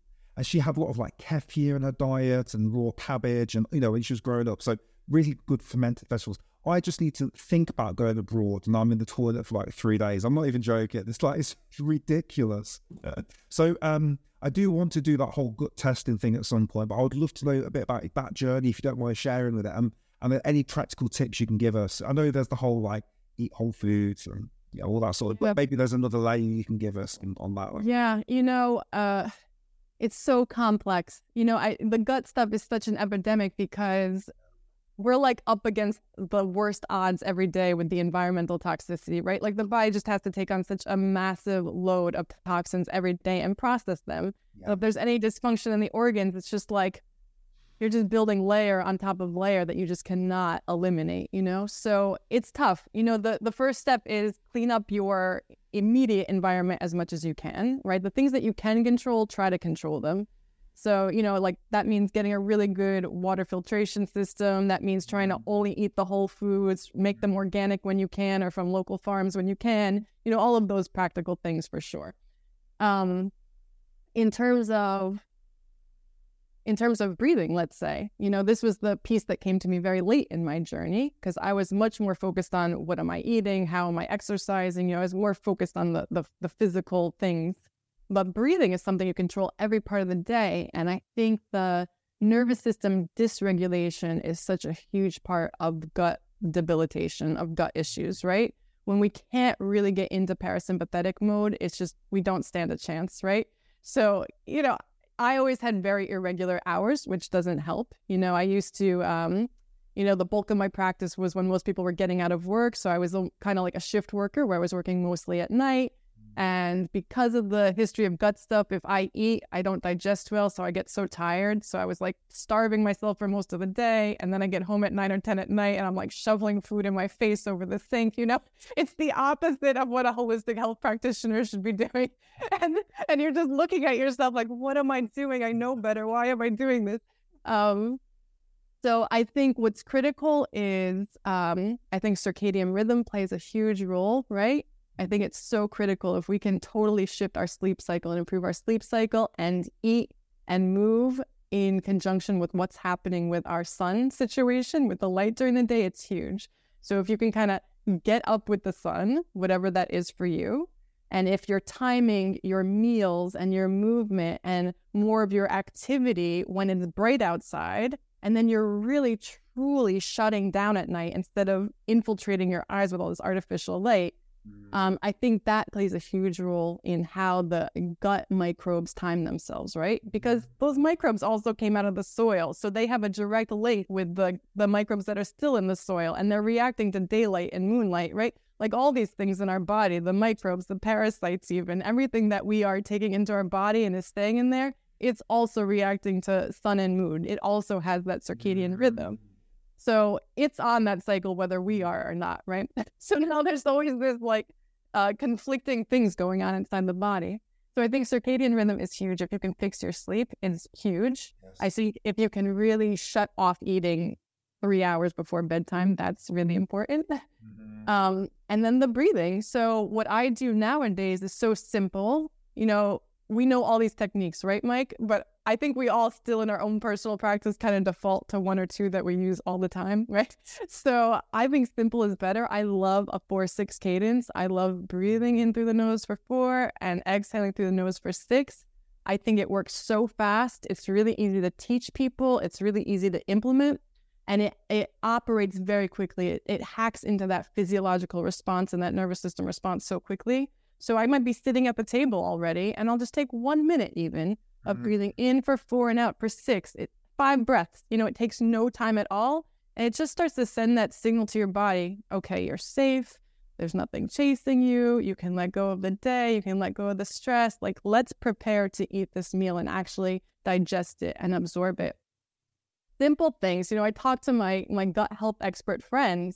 and she had a lot of like kefir in her diet and raw cabbage, and you know, when she was growing up, so really good fermented vegetables. I just need to think about going abroad, and I'm in the toilet for like three days. I'm not even joking. It's like, it's ridiculous. So um, I do want to do that whole gut testing thing at some point, but I would love to know a bit about that journey, if you don't mind sharing with it. Um, and any practical tips you can give us. I know there's the whole like eat whole foods and yeah, all that sort of, but Yep. maybe there's another layer you can give us on, on that one. Yeah, you know, uh, it's so complex. You know, I the gut stuff is such an epidemic because we're like up against the worst odds every day with the environmental toxicity, right? Like the body just has to take on such a massive load of toxins every day and process them. Yeah. So if there's any dysfunction in the organs, it's just like you're just building layer on top of layer that you just cannot eliminate, you know? So it's tough. You know, the, the first step is clean up your immediate environment as much as you can, right? The things that you can control, try to control them. So, you know, like that means getting a really good water filtration system. That means trying to only eat the whole foods, make them organic when you can, or from local farms when you can, you know, all of those practical things for sure. Um, in terms of, in terms of breathing, let's say, you know, this was the piece that came to me very late in my journey because I was much more focused on what am I eating? How am I exercising? You know, I was more focused on the, the, the physical things. But breathing is something you control every part of the day. And I think the nervous system dysregulation is such a huge part of gut debilitation, of gut issues, right? When we can't really get into parasympathetic mode, it's just, we don't stand a chance, right? So, you know, I always had very irregular hours, which doesn't help. You know, I used to, um, you know, the bulk of my practice was when most people were getting out of work. So I was kind of like a shift worker where I was working mostly at night. And because of the history of gut stuff, if I eat, I don't digest well, so I get so tired. So I was like starving myself for most of the day. And then I get home at nine or ten at night and I'm like shoveling food in my face over the sink, you know? It's the opposite of what a holistic health practitioner should be doing. And and you're just looking at yourself like, what am I doing? I know better. Why am I doing this? Um, so I think what's critical is, um, I think circadian rhythm plays a huge role, right? I think it's so critical if we can totally shift our sleep cycle and improve our sleep cycle and eat and move in conjunction with what's happening with our sun situation, with the light during the day, it's huge. So if you can kind of get up with the sun, whatever that is for you, and if you're timing your meals and your movement and more of your activity when it's bright outside, and then you're really truly shutting down at night instead of infiltrating your eyes with all this artificial light, Um, I think that plays a huge role in how the gut microbes time themselves, right? Because those microbes also came out of the soil. So they have a direct link with the, the microbes that are still in the soil, and they're reacting to daylight and moonlight, right? Like all these things in our body, the microbes, the parasites even, everything that we are taking into our body and is staying in there, it's also reacting to sun and moon. It also has that circadian rhythm. So it's on that cycle whether we are or not, right? So now there's always this like uh, conflicting things going on inside the body. So I think circadian rhythm is huge. If you can fix your sleep, it's huge. Yes. I think if you can really shut off eating three hours before bedtime, that's really important. Mm-hmm. Um, and then the breathing. So what I do nowadays is so simple. You know, we know all these techniques, right, Mike? But I think we all still in our own personal practice kind of default to one or two that we use all the time, right? So I think simple is better. I love a four six cadence. I love breathing in through the nose for four and exhaling through the nose for six. I think it works so fast. It's really easy to teach people. It's really easy to implement. And it, it operates very quickly. It, it hacks into that physiological response and that nervous system response so quickly. So I might be sitting at the table already, and I'll just take one minute even of mm-hmm. breathing in for four and out for six, it, five breaths. You know, it takes no time at all. And it just starts to send that signal to your body. Okay, you're safe. There's nothing chasing you. You can let go of the day. You can let go of the stress. Like, let's prepare to eat this meal and actually digest it and absorb it. Simple things. You know, I talk to my, my gut health expert friends,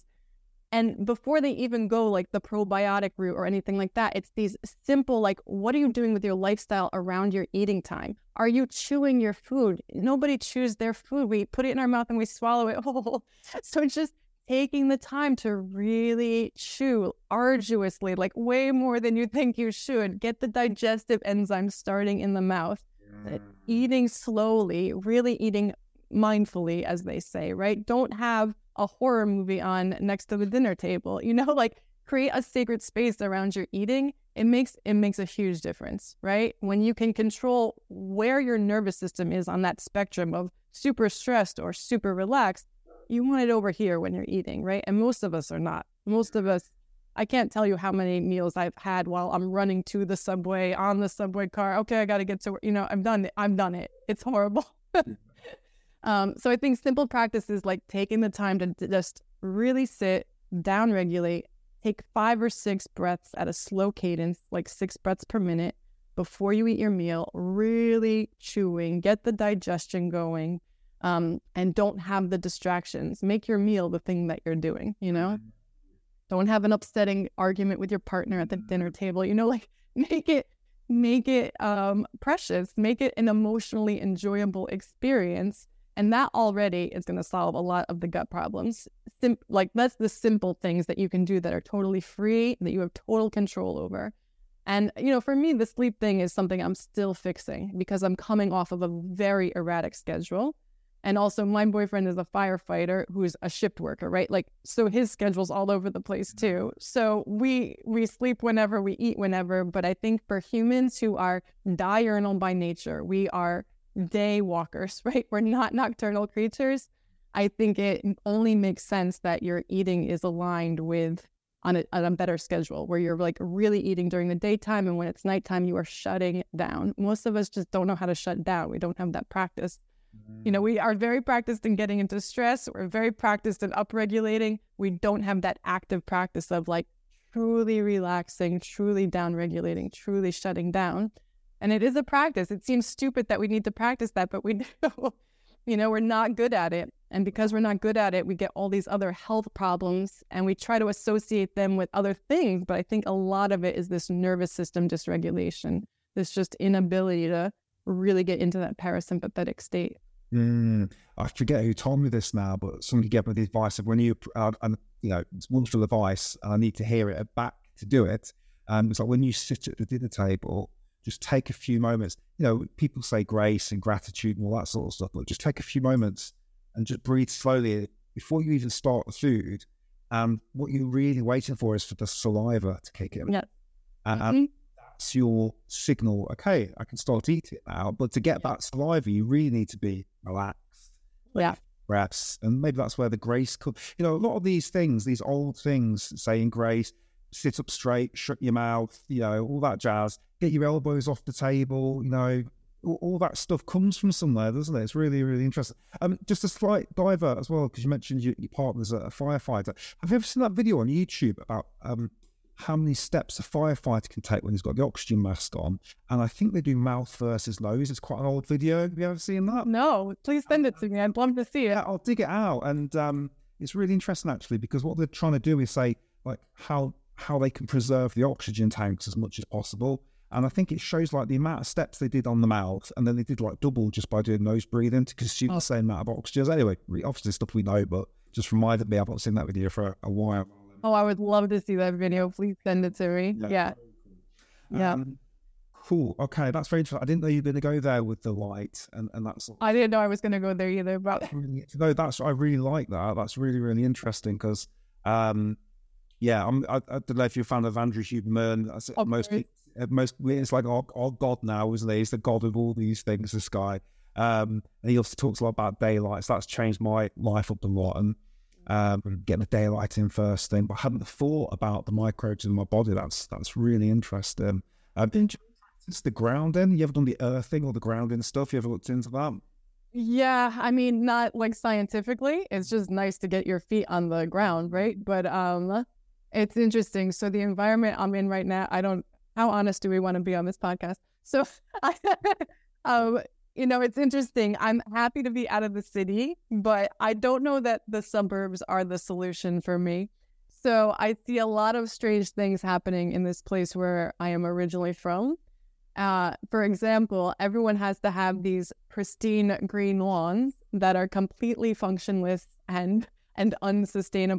and before they even go like the probiotic route or anything like that, it's these simple, like, what are you doing with your lifestyle around your eating time? Are you chewing your food? Nobody chews their food. We put it in our mouth and we swallow it whole. So it's just taking the time to really chew arduously, like way more than you think you should. Get the digestive enzymes starting in the mouth. eating slowly, really eating mindfully, as they say, right? Don't have a horror movie on next to the dinner table, you know, like create a sacred space around your eating. It makes, it makes a huge difference, right? When you can control where your nervous system is on that spectrum of super stressed or super relaxed, you want it over here when you're eating, right? And most of us are not. Most of us, I can't tell you how many meals I've had while I'm running to the subway, on the subway car. Okay, I got to get to work. You know, I've done it. I've done it. It's horrible. um, so I think simple practices like taking the time to just really sit, down regulate, take five or six breaths at a slow cadence, like six breaths per minute before you eat your meal, really chewing, get the digestion going, um, and don't have the distractions. Make your meal the thing that you're doing, you know? Don't have an upsetting argument with your partner at the dinner table. You know, like make it, make it um, precious, make it an emotionally enjoyable experience. And that already is going to solve a lot of the gut problems. Sim- like that's the simple things that you can do that are totally free, that you have total control over. And, you know, for me, the sleep thing is something I'm still fixing because I'm coming off of a very erratic schedule. And also my boyfriend is a firefighter who's a shift worker, right? Like, so his schedule's all over the place too. So we we sleep whenever, we eat whenever. But I think for humans who are diurnal by nature, we are day walkers, right? We're not nocturnal creatures. I think it only makes sense that your eating is aligned with on a, on a better schedule where you're like really eating during the daytime. And when it's nighttime, you are shutting down. Most of us just don't know how to shut down. We don't have that practice. You know, we are very practiced in getting into stress. We're very practiced in upregulating. We don't have that active practice of like truly relaxing, truly downregulating, truly shutting down. And it is a practice. It seems stupid that we need to practice that, but we do. You know, we're not good at it. And because we're not good at it, we get all these other health problems and we try to associate them with other things. But I think a lot of it is this nervous system dysregulation, this just inability to really get into that parasympathetic state. Mm, I forget who told me this now, but somebody gave me the advice of when you, uh, and you know, it's wonderful advice, and I need to hear it back to do it. Um, it's like when you sit at the dinner table, just take a few moments. You know, people say grace and gratitude and all that sort of stuff, but just take a few moments and just breathe slowly before you even start the food. And what you're really waiting for is for the saliva to kick in. Yeah. And mm-hmm. that's your signal. Okay, I can start eating now. But to get that saliva, you really need to be relaxed. Yeah. Breaths. And maybe that's where the grace comes. You know, a lot of these things, these old things, saying grace, sit up straight, shut your mouth, you know, all that jazz, get your elbows off the table, you know, all, all that stuff comes from somewhere, doesn't it? It's really, really interesting. Um, just a slight divert as well, because you mentioned your, your partner's a firefighter. Have you ever seen that video on YouTube about um, how many steps a firefighter can take when he's got the oxygen mask on? And I think they do mouth versus nose. It's quite an old video. Have you ever seen that? No, please send it to me. I'd love to see it. Yeah, I'll dig it out. And um, it's really interesting, actually, because what they're trying to do is say, like, how how they can preserve the oxygen tanks as much as possible. And I think it shows like the amount of steps they did on the mouth, and then they did like double just by doing nose breathing to consume oh. the same amount of oxygen. Anyway, obviously stuff we know, but just reminded me, I've not seen that video for a while. Oh, I would love to see that video. Please send it to me. Yeah. Yeah. yeah. Um, cool. Okay, that's very interesting. I didn't know you were going to go there with the light and, and that's all. I didn't know I was going to go there either. But no, that's, I really like that. That's really, really interesting because, um, yeah, I'm, I, I don't know if you're a fan of Andrew Huberman. Okay. Most, most, it's like our, our God now, isn't he? He's the God of all these things, this guy. Um, and he also talks a lot about daylight. So that's changed my life up a lot. And um, getting the daylight in first thing. But I hadn't thought about the microbes in my body. That's that's really interesting. Um, didn't you practice the grounding? You ever done the earthing or the grounding stuff? You ever looked into that? Yeah, I mean, not like scientifically. It's just nice to get your feet on the ground, right? But um. It's interesting. So the environment I'm in right now, I don't, how honest do we want to be on this podcast? So, I, um, you know, it's interesting. I'm happy to be out of the city, but I don't know that the suburbs are the solution for me. So I see a lot of strange things happening in this place where I am originally from. Uh, for example, everyone has to have these pristine green lawns that are completely functionless and and unsustainable.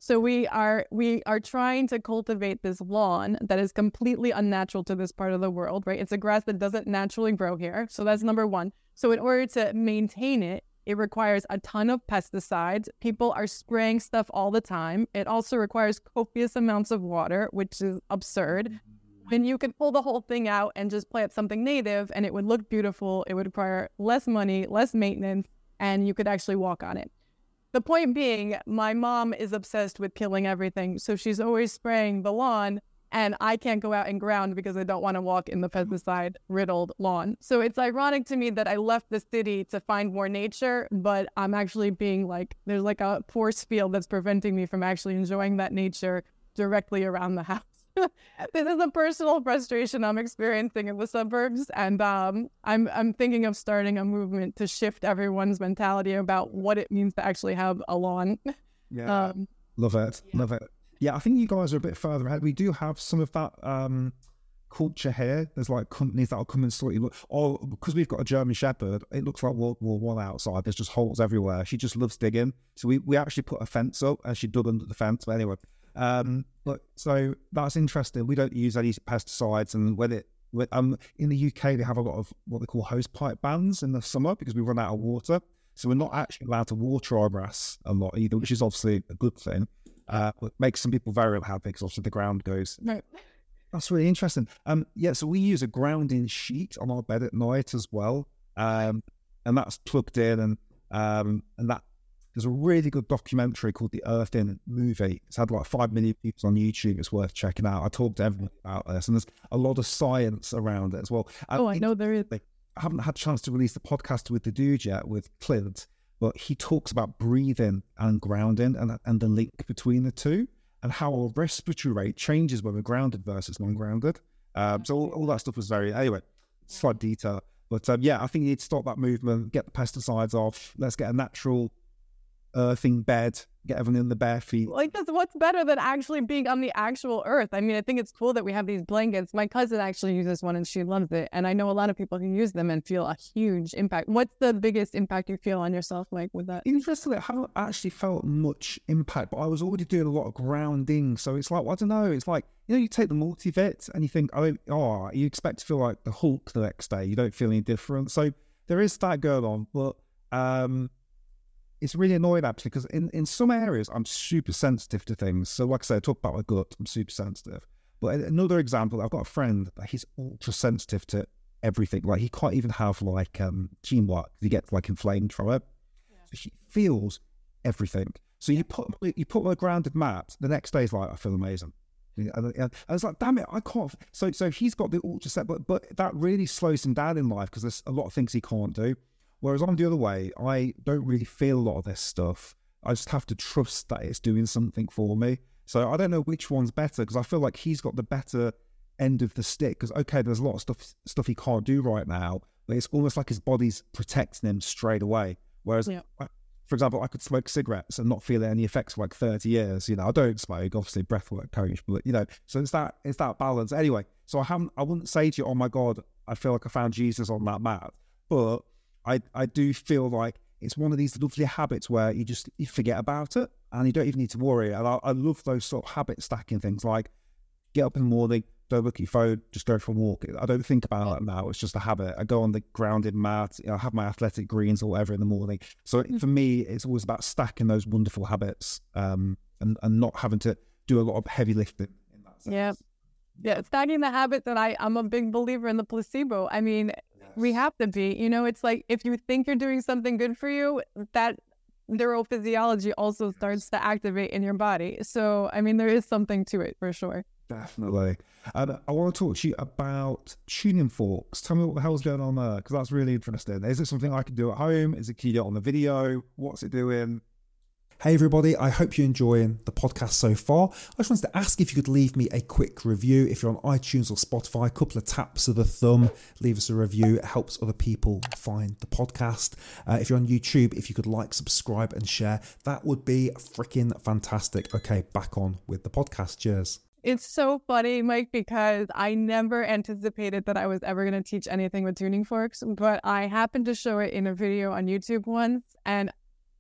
So we are we are trying to cultivate this lawn that is completely unnatural to this part of the world, right? It's a grass that doesn't naturally grow here. So that's number one. So in order to maintain it, it requires a ton of pesticides. People are spraying stuff all the time. It also requires copious amounts of water, which is absurd. When you could pull the whole thing out and just plant something native and it would look beautiful, it would require less money, less maintenance, and you could actually walk on it. The point being, my mom is obsessed with killing everything. So she's always spraying the lawn and I can't go out and ground because I don't want to walk in the pesticide-riddled lawn. So it's ironic to me that I left the city to find more nature, but I'm actually being like, there's like a force field that's preventing me from actually enjoying that nature directly around the house. This is a personal frustration I'm experiencing in the suburbs, and um, I'm I'm thinking of starting a movement to shift everyone's mentality about what it means to actually have a lawn. Yeah, um, love it, yeah. love it. Yeah, I think you guys are a bit further ahead. We do have some of that um, culture here. There's like companies that'll come and sort you look. Oh, because we've got a German Shepherd, it looks like World War One outside. There's just holes everywhere. She just loves digging. So we, we actually put a fence up, and she dug under the fence. But anyway. Um, but so that's interesting. We don't use any pesticides, and when it when, um in the U K they have a lot of what they call hose pipe bans in the summer because we run out of water. So we're not actually allowed to water our grass a lot either, which is obviously a good thing. Uh, but makes some people very unhappy because obviously the ground goes. No. That's really interesting. Um, yeah. So we use a grounding sheet on our bed at night as well, um, and that's plugged in, and um, and that. There's a really good documentary called The Earth In Movie. It's had like five million views on YouTube. It's worth checking out. I talked to everyone about this, and there's a lot of science around it as well. And oh, I know there is. I haven't had a chance to release the podcast with the dude yet, with Clint, but he talks about breathing and grounding and, and the link between the two and how our respiratory rate changes when we're grounded versus non-grounded. Um, so all, all that stuff was very, anyway, slight detail. But um, yeah, I think you need to stop that movement, get the pesticides off. Let's get a natural earthing bed, get everyone in the bare feet. Like, that's what's better than actually being on the actual earth. I mean, I think it's cool that we have these blankets. My cousin actually uses one and she loves it. And I know a lot of people who use them and feel a huge impact. What's the biggest impact you feel on yourself, like, with that? Interestingly, I haven't actually felt much impact, but I was already doing a lot of grounding. So it's like, I don't know, it's like, you know, you take the multivit and you think, oh, oh, you expect to feel like the Hulk the next day. You don't feel any different. So there is that going on, but um, it's really annoying actually, because in, in some areas I'm super sensitive to things. So like I said, I talk about my gut, I'm super sensitive. But another example, I've got a friend that he's ultra sensitive to everything. Like he can't even have like um, quinoa, he gets like inflamed from it. Yeah. So he feels everything. So you put you put a grounded mat, the next day he's like, I feel amazing. And I was like, damn it, I can't. So so he's got the ultra set, but but that really slows him down in life because there's a lot of things he can't do. Whereas I'm the other way, I don't really feel a lot of this stuff. I just have to trust that it's doing something for me. So I don't know which one's better because I feel like he's got the better end of the stick. Because okay, there's a lot of stuff stuff he can't do right now, but it's almost like his body's protecting him straight away. Whereas, yeah. I, for example, I could smoke cigarettes and not feel any effects for like thirty years. You know, I don't smoke, obviously breathwork coach, but you know, so it's that it's that balance. Anyway, so I haven't, I wouldn't say to you, oh my God, I feel like I found Jesus on that mat, but I I do feel like it's one of these lovely habits where you just you forget about it and you don't even need to worry. And I, I love those sort of habit stacking things, like get up in the morning, don't look at your phone, just go for a walk. I don't think about it now. It's just a habit. I go on the grounded mat, you know, I have my athletic greens or whatever in the morning. So mm-hmm. for me, it's always about stacking those wonderful habits um, and, and not having to do a lot of heavy lifting in that sense. Yeah. Yeah, stacking the habits, and I, I'm a big believer in the placebo. I mean, yes. we have to be, you know, it's like if you think you're doing something good for you, that neurophysiology also yes. starts to activate in your body. So, I mean, there is something to it for sure. Definitely. And I want to talk to you about tuning forks. Tell me what the hell's going on there, because that's really interesting. Is it something I can do at home? Is it, can you do it on the video? What's it doing? Hey everybody, I hope you're enjoying the podcast so far. I just wanted to ask if you could leave me a quick review. If you're on iTunes or Spotify, a couple of taps of the thumb, leave us a review. It helps other people find the podcast. Uh, if you're on YouTube, if you could like, subscribe and share, that would be freaking fantastic. Okay, back on with the podcast. Cheers. It's so funny, Mike, because I never anticipated that I was ever going to teach anything with tuning forks, but I happened to show it in a video on YouTube once, and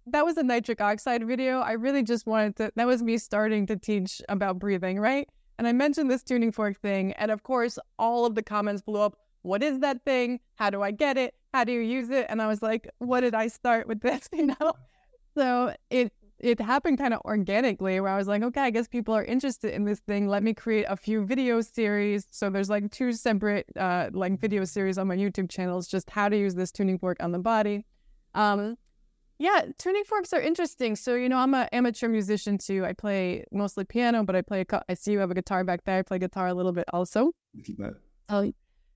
that was a nitric oxide video. I really just wanted to, that was me starting to teach about breathing, right? And I mentioned this tuning fork thing. And of course, all of the comments blew up. What is that thing? How do I get it? How do you use it? And I was like, what did I start with this? You know? So it, it happened kind of organically where I was like, okay, I guess people are interested in this thing. Let me create a few video series. So there's like two separate uh, like video series on my YouTube channels, just how to use this tuning fork on the body. Um, yeah, tuning forks are interesting. So, you know, I'm an amateur musician too. I play mostly piano, but I play, a, I see you have a guitar back there. I play guitar a little bit also. Uh,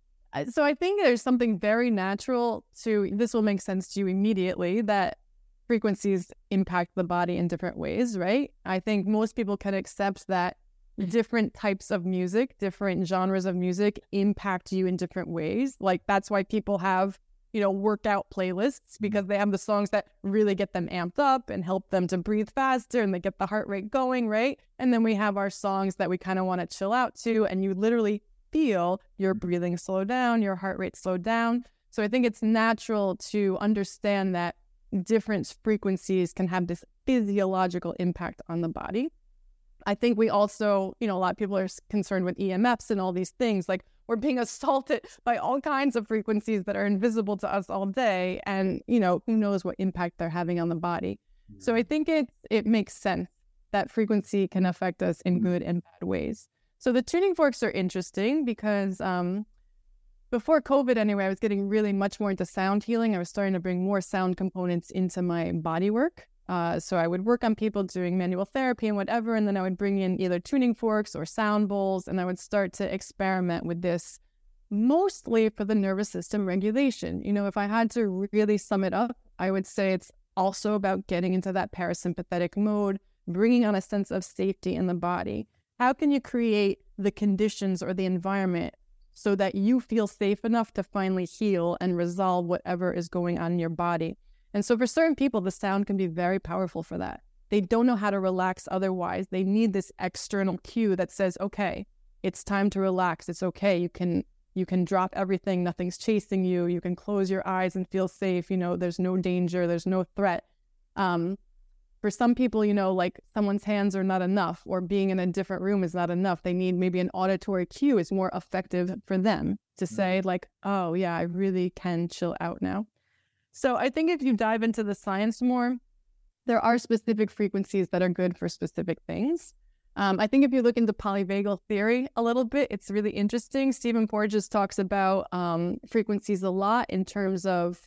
so I think there's something very natural to, this will make sense to you immediately, that frequencies impact the body in different ways, right? I think most people can accept that different types of music, different genres of music impact you in different ways. Like that's why people have, you know, workout playlists, because they have the songs that really get them amped up and help them to breathe faster and they get the heart rate going, right? And then we have our songs that we kind of want to chill out to, and you literally feel your breathing slow down, your heart rate slow down. So I think it's natural to understand that different frequencies can have this physiological impact on the body. I think we also, you know, a lot of people are concerned with E M Fs and all these things. Like we're being assaulted by all kinds of frequencies that are invisible to us all day. And, you know, who knows what impact they're having on the body. Mm-hmm. So I think it, it makes sense that frequency can affect us in good and bad ways. So the tuning forks are interesting because um, before COVID anyway, I was getting really much more into sound healing. I was starting to bring more sound components into my body work. Uh, so I would work on people doing manual therapy and whatever, and then I would bring in either tuning forks or sound bowls, and I would start to experiment with this mostly for the nervous system regulation. You know, if I had to really sum it up, I would say it's also about getting into that parasympathetic mode, bringing on a sense of safety in the body. How can you create the conditions or the environment so that you feel safe enough to finally heal and resolve whatever is going on in your body? And so for certain people, the sound can be very powerful for that. They don't know how to relax otherwise. They need this external cue that says, okay, it's time to relax. It's okay. You can you can drop everything. Nothing's chasing you. You can close your eyes and feel safe. You know, there's no danger. There's no threat. Um, For some people, you know, like someone's hands are not enough, or being in a different room is not enough. They need maybe an auditory cue is more effective for them to say like, oh yeah, I really can chill out now. So I think if you dive into the science more, there are specific frequencies that are good for specific things. Um, I think if you look into polyvagal theory a little bit, it's really interesting. Stephen Porges talks about um, frequencies a lot in terms of,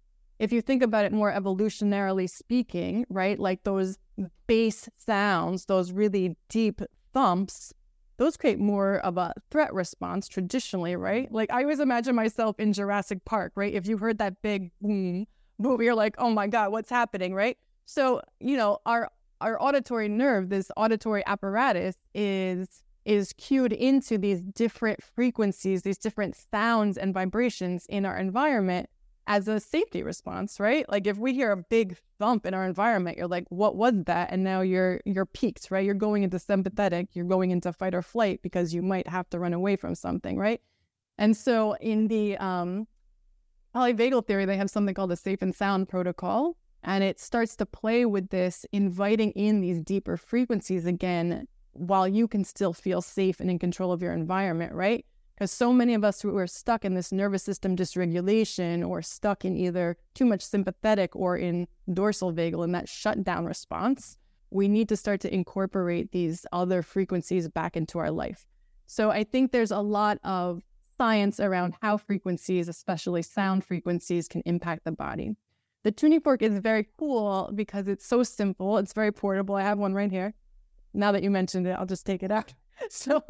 if you think about it more evolutionarily speaking, right, like those bass sounds, those really deep thumps, those create more of a threat response traditionally, right? Like I always imagine myself in Jurassic Park, right? If you heard that big boom, boom, you're like, oh my God, what's happening, right? So, you know, our our auditory nerve, this auditory apparatus is is cued into these different frequencies, these different sounds and vibrations in our environment as a safety response, right? Like if we hear a big thump in our environment, you're like, what was that? And now you're you're peaked, right? You're going into sympathetic, you're going into fight or flight because you might have to run away from something, right? And so in the um, polyvagal theory, they have something called the safe and sound protocol, and it starts to play with this, inviting in these deeper frequencies again, while you can still feel safe and in control of your environment, right? Because so many of us who are stuck in this nervous system dysregulation, or stuck in either too much sympathetic or in dorsal vagal, in that shutdown response, we need to start to incorporate these other frequencies back into our life. So I think there's a lot of science around how frequencies, especially sound frequencies, can impact the body. The tuning fork is very cool because it's so simple. It's very portable. I have one right here. Now that you mentioned it, I'll just take it out. So,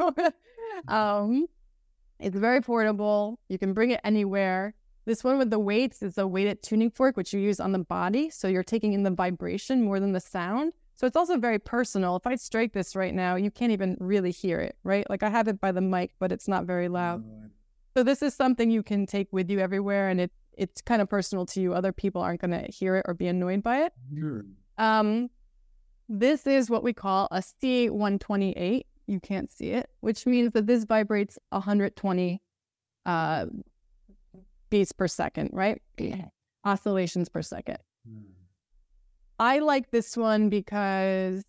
um... it's very portable. You can bring it anywhere. This one with the weights is a weighted tuning fork, which you use on the body. So you're taking in the vibration more than the sound. So it's also very personal. If I strike this right now, you can't even really hear it, right? Like I have it by the mic, but it's not very loud. So this is something you can take with you everywhere, and it it's kind of personal to you. Other people aren't going to hear it or be annoyed by it. Yeah. Um, this is what we call a C one twenty-eight. You can't see it, which means that this vibrates one hundred twenty uh, beats per second, right? Oscillations per second. Mm. I like this one because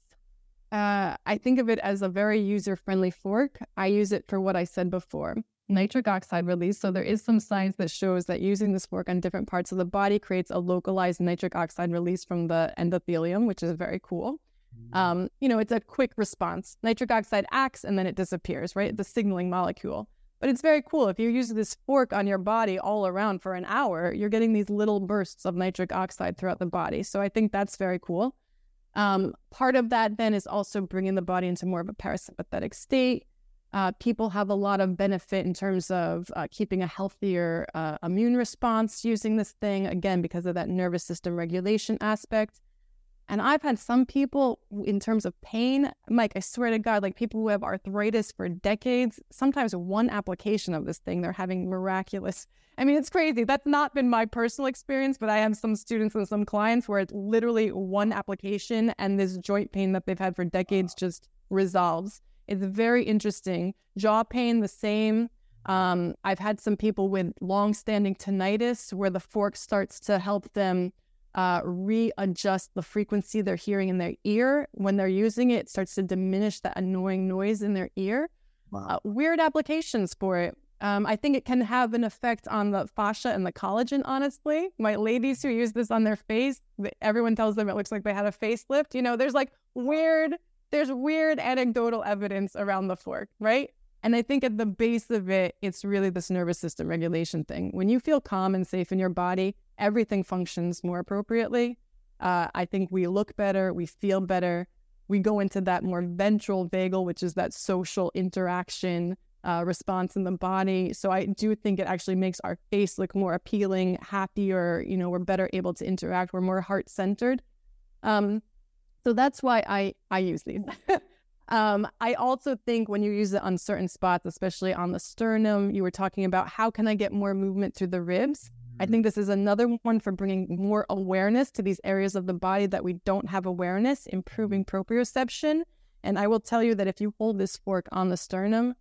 uh, I think of it as a very user-friendly fork. I use it for what I said before, nitric oxide release. So there is some science that shows that using this fork on different parts of the body creates a localized nitric oxide release from the endothelium, which is very cool. Um, you know, it's a quick response. Nitric oxide acts and then it disappears, right? The signaling molecule. But it's very cool. If you use this fork on your body all around for an hour, you're getting these little bursts of nitric oxide throughout the body. So I think that's very cool. Um, part of that then is also bringing the body into more of a parasympathetic state. Uh, people have a lot of benefit in terms of uh, keeping a healthier uh, immune response using this thing, again, because of that nervous system regulation aspect. And I've had some people in terms of pain, Mike, I swear to God, like people who have arthritis for decades, sometimes one application of this thing, they're having miraculous. I mean, it's crazy. That's not been my personal experience, but I have some students and some clients where it's literally one application and this joint pain that they've had for decades just resolves. It's very interesting. Jaw pain, the same. Um, I've had some people with long-standing tinnitus where the fork starts to help them Uh, readjust the frequency they're hearing in their ear. When they're using it, it starts to diminish that annoying noise in their ear. Wow. Uh, weird applications for it. Um, I think it can have an effect on the fascia and the collagen, honestly. My ladies who use this on their face, everyone tells them it looks like they had a facelift. You know, there's like weird, there's weird anecdotal evidence around the fork, right? And I think at the base of it, it's really this nervous system regulation thing. When you feel calm and safe in your body, everything functions more appropriately. Uh, I think we look better, we feel better. We go into that more ventral vagal, which is that social interaction uh, response in the body. So I do think it actually makes our face look more appealing, happier. You know, we're better able to interact. We're more heart-centered. Um, so that's why I, I use these. Um, I also think when you use it on certain spots, especially on the sternum, you were talking about how can I get more movement through the ribs? I think this is another one for bringing more awareness to these areas of the body that we don't have awareness, improving proprioception. And I will tell you that if you hold this fork on the sternum,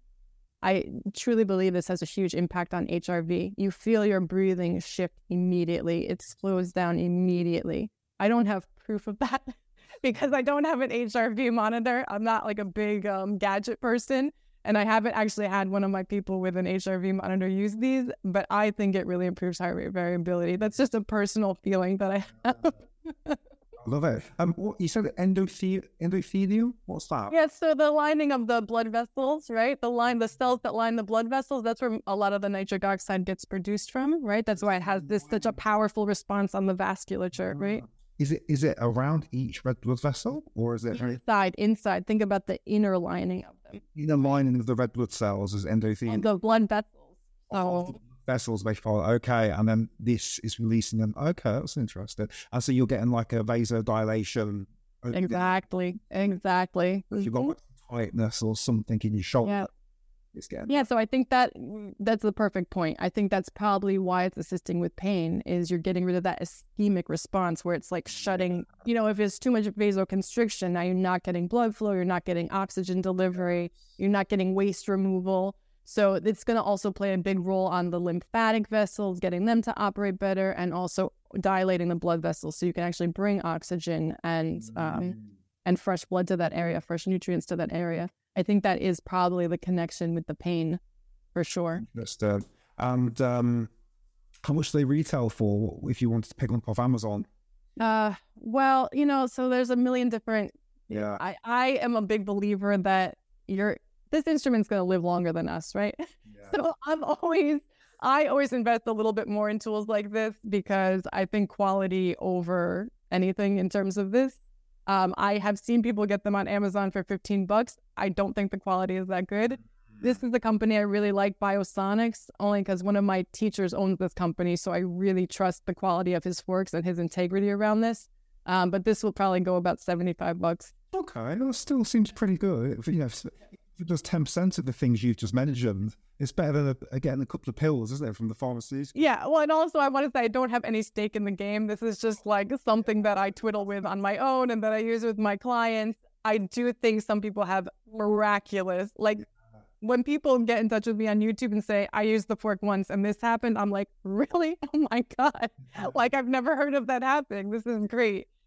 I truly believe this has a huge impact on H R V. You feel your breathing shift immediately. It slows down immediately. I don't have proof of that. Because I don't have an H R V monitor. I'm not like a big um, gadget person. And I haven't actually had one of my people with an H R V monitor use these. But I think it really improves heart rate variability. That's just a personal feeling that I have. I love it. Um, what, you said endothe- endothelium? What's that? Yeah, so the lining of the blood vessels, right? The line, the cells that line the blood vessels, that's where a lot of the nitric oxide gets produced from, right? That's why it has this such a powerful response on the vasculature, right? Is it is it around each red blood vessel, or is it inside? Inside. Think about the inner lining of them. Inner lining of the red blood cells is endothelium. And the blood vessels. So oh, vessels they follow. Okay, and then this is releasing them. Okay, that's interesting. And so you're getting like a vasodilation. Exactly. Exactly. If you've got like tightness or something in your shoulder. Yeah. It's getting yeah, so I think that that's the perfect point. I think that's probably why it's assisting with pain is you're getting rid of that ischemic response where it's like shutting, you know, if it's too much vasoconstriction, now you're not getting blood flow, you're not getting oxygen delivery, you're not getting waste removal. So it's going to also play a big role on the lymphatic vessels, getting them to operate better, and also dilating the blood vessels so you can actually bring oxygen and um, and fresh blood to that area, fresh nutrients to that area. I think that is probably the connection with the pain, for sure. Understood. And um, how much do they retail for if you wanted to pick them up off Amazon? Uh, well, you know, so there's a million different. Yeah. I, I am a big believer that you're this instrument's going to live longer than us, right? Yeah. So I'm always, I always invest a little bit more in tools like this because I think quality over anything in terms of this. Um, I have seen people get them on Amazon for fifteen bucks. I don't think the quality is that good. This is a company I really like, Biosonics, only because one of my teachers owns this company, so I really trust the quality of his forks and his integrity around this. Um, but this will probably go about seventy-five bucks. Okay, that still seems pretty good. If, you know, if it does ten percent of the things you've just mentioned, it's better than a, getting a couple of pills, isn't it, from the pharmacies? Yeah, well, and also I want to say I don't have any stake in the game. This is just like something that I twiddle with on my own and that I use with my clients. I do think some people have miraculous, like when people get in touch with me on YouTube and say, I used the fork once and this happened, I'm like, really? Oh my God. Like I've never heard of that happening. This is great.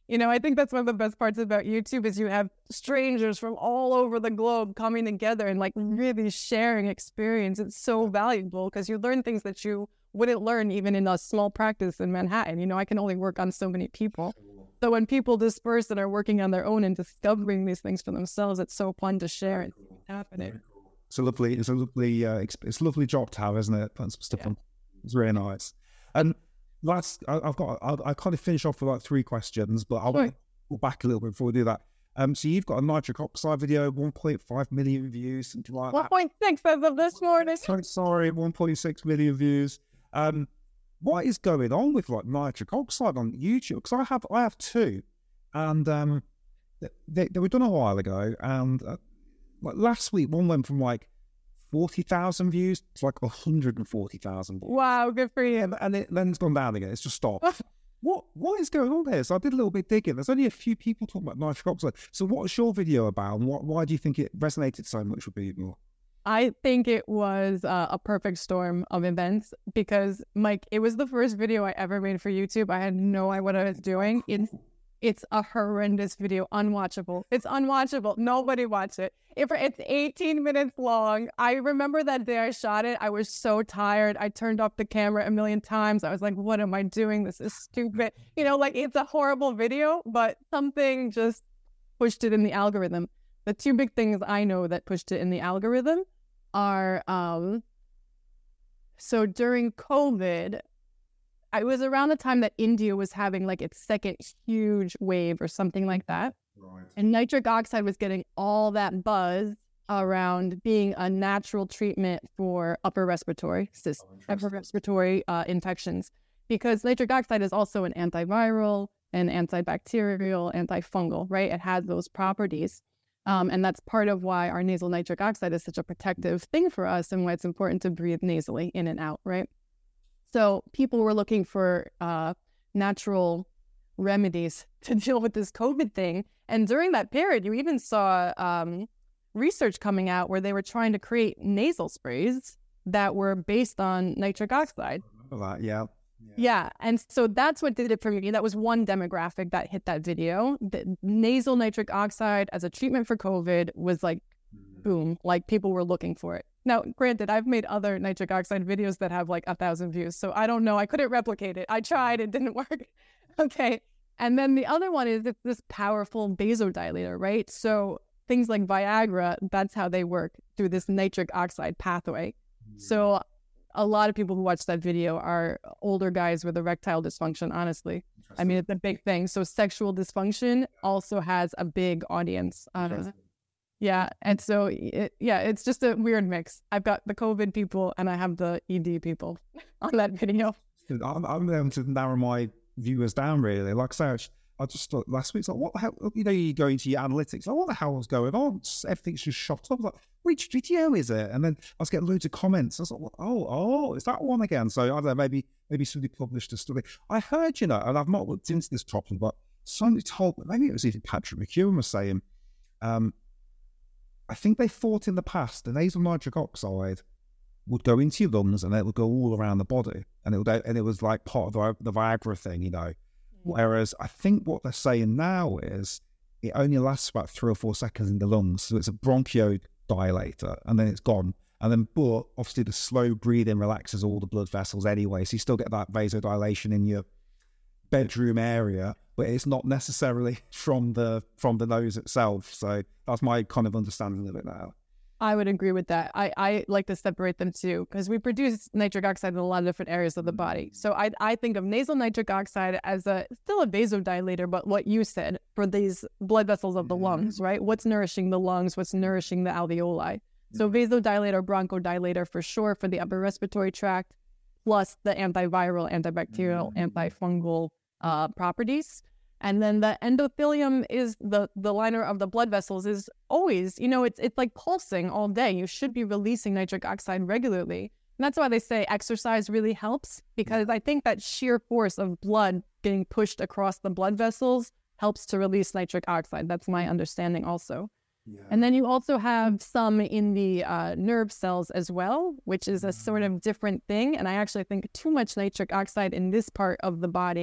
You know, I think that's one of the best parts about YouTube is you have strangers from all over the globe coming together and like really sharing experience. It's so valuable because you learn things that you wouldn't learn even in a small practice in Manhattan. You know, I can only work on so many people. So when people disperse and are working on their own and discovering these things for themselves, it's so fun to share it. It's happening. It's a lovely, it's a lovely, uh, it's a lovely job to have, isn't it? Putting some stuff Yeah. on. It's really nice. And last, I, I've got, I'll, I kind of finish off with like three questions, but I'll Sure. go back a little bit before we do that. Um, so you've got a nitric oxide video, one point five million views, something like one that. point six as of this morning. So sorry, one point six million views. Um, what is going on with like nitric oxide on YouTube? Because I have, I have two, and um, they, they were done a while ago, and uh, like last week one went from like forty thousand views to like one hundred forty thousand views. Wow, good for you. And, and it, then it's gone down again. It's just stopped. what what is going on there? So I did a little bit digging. There's only a few people talking about nitric oxide. So what's your video about, and what, why do you think it resonated so much with people? I think it was uh, a perfect storm of events because, Mike, it was the first video I ever made for YouTube. I had no idea what I was doing. It's, it's a horrendous video, unwatchable. It's unwatchable. Nobody watched it. If it's eighteen minutes long. I remember that day I shot it. I was so tired. I turned off the camera a million times. I was like, what am I doing? This is stupid. You know, like it's a horrible video, but something just pushed it in the algorithm. The two big things I know that pushed it in the algorithm are, um, so during COVID, it was around the time that India was having like its second huge wave or something like that. Right. And nitric oxide was getting all that buzz around being a natural treatment for upper respiratory, system, upper respiratory uh, infections, because nitric oxide is also an antiviral, an antibacterial, antifungal, right? It has those properties. Um, and that's part of why our nasal nitric oxide is such a protective thing for us and why it's important to breathe nasally in and out, right? So people were looking for uh, natural remedies to deal with this COVID thing. And during that period, you even saw um, research coming out where they were trying to create nasal sprays that were based on nitric oxide. I remember that, yeah. Yeah. yeah. And so that's what did it for me. That was one demographic that hit that video. The nasal nitric oxide as a treatment for COVID was like, boom, like people were looking for it. Now, granted, I've made other nitric oxide videos that have like a thousand views. So I don't know. I couldn't replicate it. I tried. It didn't work. Okay. And then the other one is it's this powerful vasodilator, right? So things like Viagra, that's how they work, through this nitric oxide pathway. So a lot of people who watch that video are older guys with erectile dysfunction, honestly. I mean, it's a big thing. So sexual dysfunction also has a big audience. Uh, yeah. And so, it, yeah, it's just a weird mix. I've got the COVID people and I have the E D people on that video. I'm, I'm able to narrow my viewers down, really. Like I say, I just thought last week, it's like, what the hell? You know, you go into your analytics, like, what the hell was going on? Everything's just shot up. Like, which video is it? And then I was getting loads of comments. I was like, oh, oh, is that one again? So I don't know, maybe maybe somebody published a study. I heard, you know, and I've not looked into this properly, but somebody told me, maybe it was even Patrick McEwen was saying, um, I think they thought in the past the nasal nitric oxide would go into your lungs and it would go all around the body, and it would, and it was like part of the, the Viagra thing, you know. Whereas I think what they're saying now is it only lasts about three or four seconds in the lungs, so it's a bronchodilator, and then it's gone. And then, but obviously the slow breathing relaxes all the blood vessels anyway, so you still get that vasodilation in your bedroom area, but it's not necessarily from the from the nose itself. So that's my kind of understanding of it now. I would agree with that. I, I like to separate them too, because we produce nitric oxide in a lot of different areas of the body. So I I think of nasal nitric oxide as a still a vasodilator, but what you said for these blood vessels of the lungs, right? What's nourishing the lungs? What's nourishing the alveoli? So vasodilator, bronchodilator for sure for the upper respiratory tract, plus the antiviral, antibacterial, antifungal uh, properties. And then the endothelium is the, the liner of the blood vessels is always, you know, it's it's like pulsing all day. You should be releasing nitric oxide regularly. And that's why they say exercise really helps, because I think that sheer force of blood getting pushed across the blood vessels helps to release nitric oxide. That's my understanding also. Yeah. And then you also have some in the uh, nerve cells as well, which is a sort of different thing. And I actually think too much nitric oxide in this part of the body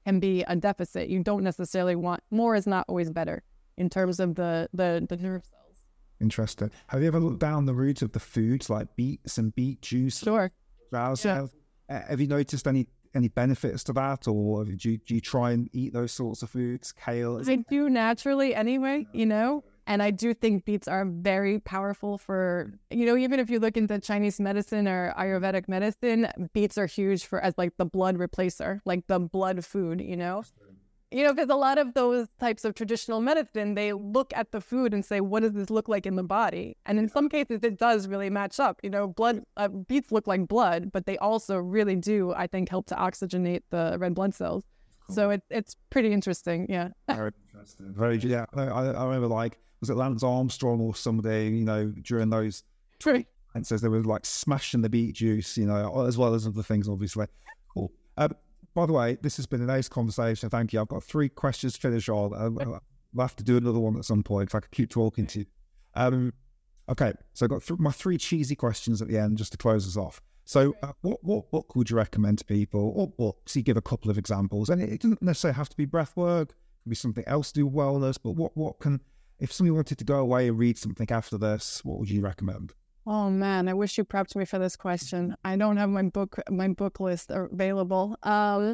can be a deficit. You don't necessarily want, more is not always better in terms of the, the, the nerve cells. Interesting. Have you ever looked down the route of the foods like beets and beet juice? Sure. Yeah. Yeah. Have you noticed any any benefits to that, or do you, do you try and eat those sorts of foods? Kale? I do naturally anyway, you know, and I do think beets are very powerful for, you know, even if you look into Chinese medicine or Ayurvedic medicine, beets are huge for as like the blood replacer, like the blood food, you know. You know, because a lot of those types of traditional medicine, they look at the food and say, what does this look like in the body? And in some cases, it does really match up. You know, blood, uh, beets look like blood, but they also really do, I think, help to oxygenate the red blood cells. Cool. So it, it's pretty interesting, yeah. Very interesting. Very, yeah. I, I remember, like, was it Lance Armstrong or somebody, you know, during those... True. And says they were, like, smashing the beet juice, you know, as well as other things, obviously. Cool. Um, By the way, this has been a nice conversation. Thank you. I've got three questions to finish on. I'll have to do another one at some point if I could keep talking to you. Um, okay, so I've got th- my three cheesy questions at the end just to close us off. So uh, what, what book would you recommend to people? Or books? You give a couple of examples. And it, it doesn't necessarily have to be breath work. It can be something else to do with wellness. But what, what can, if somebody wanted to go away and read something after this, what would you recommend? Oh man, I wish you prepped me for this question. I don't have my book my book list available. Um,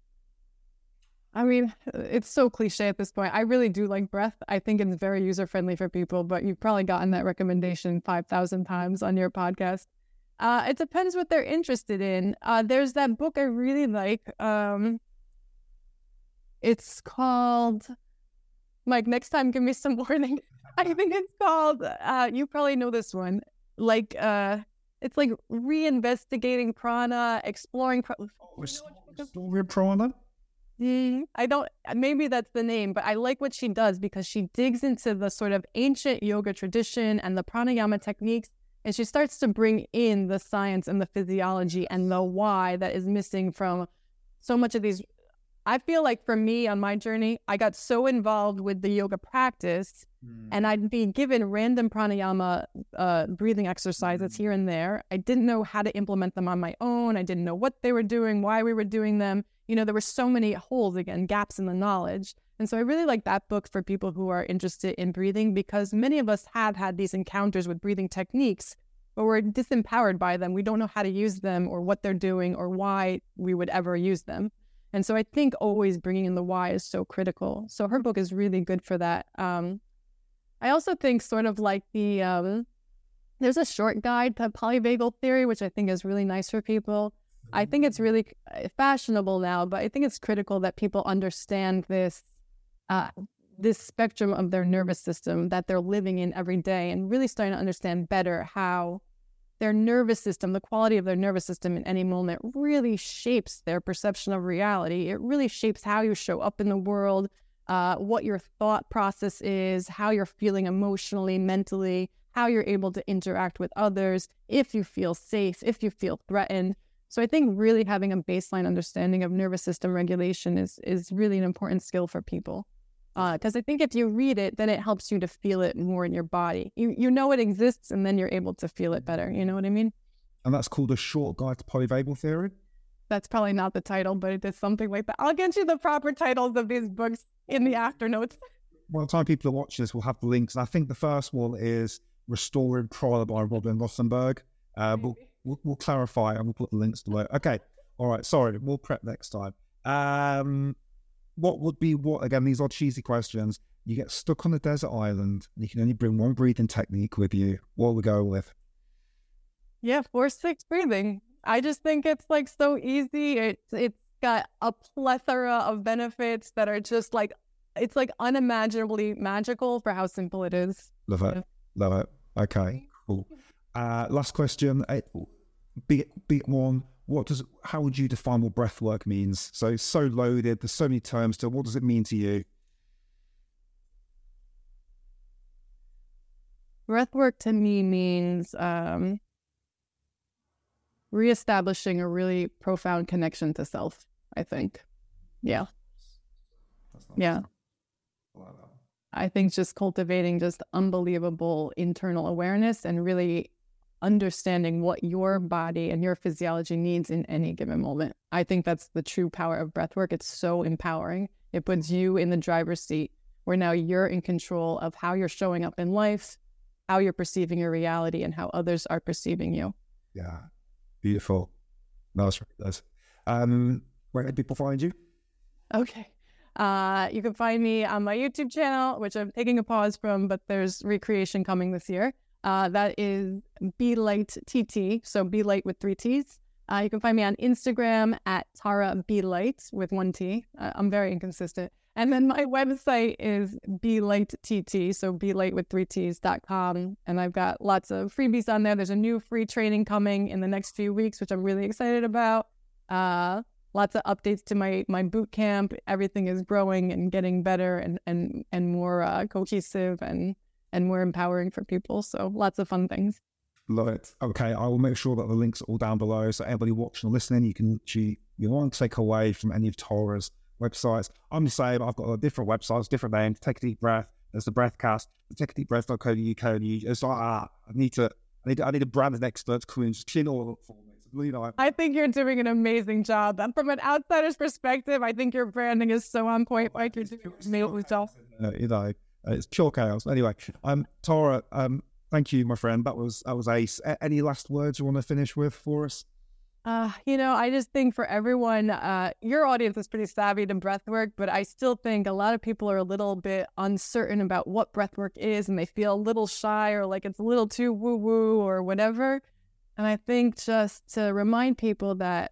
I mean, it's so cliche at this point. I really do like breath. I think it's very user friendly for people, but you've probably gotten that recommendation five thousand times on your podcast. Uh, it depends what they're interested in. Uh, there's that book I really like. Um, it's called, Mike, next time give me some warning. I think it's called, uh, you probably know this one. Like, uh, it's like reinvestigating prana, exploring... Pra- Restoring prana? Mm, I don't... Maybe that's the name, but I like what she does because she digs into the sort of ancient yoga tradition and the pranayama techniques, and she starts to bring in the science and the physiology and the why that is missing from so much of these... I feel like for me on my journey, I got so involved with the yoga practice mm. and I'd be given random pranayama uh, breathing exercises mm. here and there. I didn't know how to implement them on my own. I didn't know what they were doing, why we were doing them. You know, there were so many holes, again, gaps in the knowledge. And so I really like that book for people who are interested in breathing because many of us have had these encounters with breathing techniques, but we're disempowered by them. We don't know how to use them or what they're doing or why we would ever use them. And so I think always bringing in the why is so critical. So her book is really good for that. Um, I also think sort of like the, um, there's a short guide to polyvagal theory, which I think is really nice for people. I think it's really fashionable now, but I think it's critical that people understand this, uh, this spectrum of their nervous system that they're living in every day and really starting to understand better how their nervous system, the quality of their nervous system in any moment really shapes their perception of reality. It really shapes how you show up in the world, uh, what your thought process is, how you're feeling emotionally, mentally, how you're able to interact with others, if you feel safe, if you feel threatened. So I think really having a baseline understanding of nervous system regulation is is really an important skill for people. Because uh, I think if you read it, then it helps you to feel it more in your body. You you know it exists, and then you're able to feel it better. You know what I mean? And that's called A Short Guide to Polyvagal Theory? That's probably not the title, but it is something like that. I'll get you the proper titles of these books in the after notes. By the time people are watching this, we'll have the links. And I think the first one is Restoring Prana by Robin Rothenberg. Uh, we'll, we'll, we'll clarify and we'll put the links below. Okay. All right. Sorry. We'll prep next time. Um... What would be what, again, these are cheesy questions. You get stuck on a desert island and you can only bring one breathing technique with you. What will we go with? Yeah, four, six breathing. I just think it's like so easy. It's It's got a plethora of benefits that are just like, it's like unimaginably magical for how simple it is. Love it. Yeah. Love it. Okay, cool. Uh, last question, big, big one. What does, how would you define what breath work means? So it's so loaded, there's so many terms to it. What does it mean to you? Breath work to me means um, reestablishing a really profound connection to self, I think. Yeah. Yeah. I think just cultivating just unbelievable internal awareness and really understanding what your body and your physiology needs in any given moment. I think that's the true power of breath work. It's so empowering. It puts you in the driver's seat where now you're in control of how you're showing up in life, how you're perceiving your reality, and how others are perceiving you. Yeah, beautiful. Nice. Nice. Um, where can people find you? Okay. Uh, you can find me on my YouTube channel, which I'm taking a pause from, but there's recreation coming this year. Uh, that is Be Light T T, so Be Light with three T's. Uh, you can find me on Instagram at Tara Be Light with one T. Uh, I'm very inconsistent. And then my website is Be Light T T, so Be Light with three T's dot com. And I've got lots of freebies on there. There's a new free training coming in the next few weeks, which I'm really excited about. Uh, lots of updates to my my boot camp. Everything is growing and getting better and and and more uh, cohesive and and more empowering for people. So lots of fun things. Love it. Okay, I will make sure that the links are all down below, so everybody watching or listening, you can you, you want to take away from any of Tara's websites. I'm the same. I've got different websites, different names. Take a deep breath. There's the Breathcast. The take a deep breath dot co dot U K. It's like ah, I need to. I need. I need a branded expert to come in and just clean all up for me. So, you know, I think you're doing an amazing job. And from an outsider's perspective, I think your branding is so on point. Like you're doing an amazing job. Uh, you know, uh, it's pure chaos. Anyway, um, Tara, um, thank you, my friend. That was that was ace. A- any last words you want to finish with for us? Uh, you know, I just think for everyone, uh, your audience is pretty savvy to breath work, but I still think a lot of people are a little bit uncertain about what breath work is, and they feel a little shy or like it's a little too woo-woo or whatever. And I think just to remind people that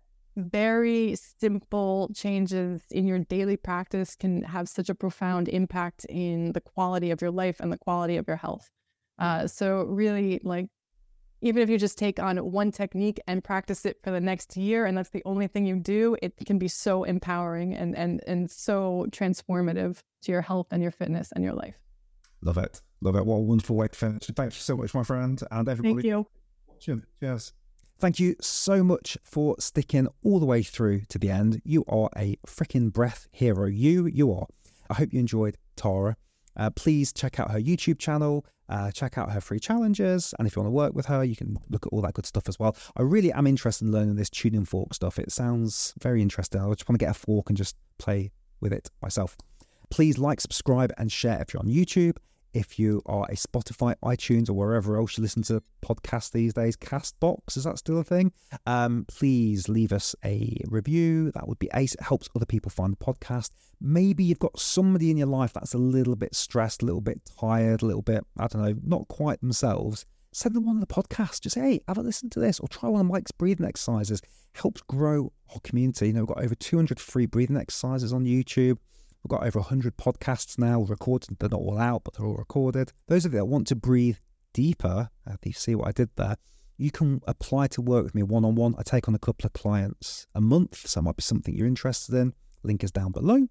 very simple changes in your daily practice can have such a profound impact in the quality of your life and the quality of your health. Uh, so really, like, even if you just take on one technique and practice it for the next year, and that's the only thing you do, it can be so empowering and and and so transformative to your health and your fitness and your life. Love it. Love it. What a wonderful way to finish. Thank you so much, my friend, and everybody. Thank you. Watching. Cheers. Thank you so much for sticking all the way through to the end. You are a freaking breath hero. You, you are. I hope you enjoyed Tara. Uh, please check out her YouTube channel, uh, check out her free challenges, and if you want to work with her, you can look at all that good stuff as well. I really am interested in learning this tuning fork stuff. It sounds very interesting. I just want to get a fork and just play with it myself. Please like, subscribe, and share if you're on YouTube. If you are a Spotify, iTunes, or wherever else you listen to podcasts these days, Castbox, is that still a thing? Um, please leave us a review. That would be ace. It helps other people find the podcast. Maybe you've got somebody in your life that's a little bit stressed, a little bit tired, a little bit, I don't know, not quite themselves. Send them on the podcast. Just say, hey, have a listen to this, or try one of Mike's breathing exercises. Helps grow our community. You know, we've got over two hundred free breathing exercises on YouTube. We've got over one hundred podcasts now recorded. They're not all out, but they're all recorded. Those of you that want to breathe deeper, uh, you see what I did there, you can apply to work with me one-on-one. I take on a couple of clients a month, so it might be something you're interested in. Link is down below.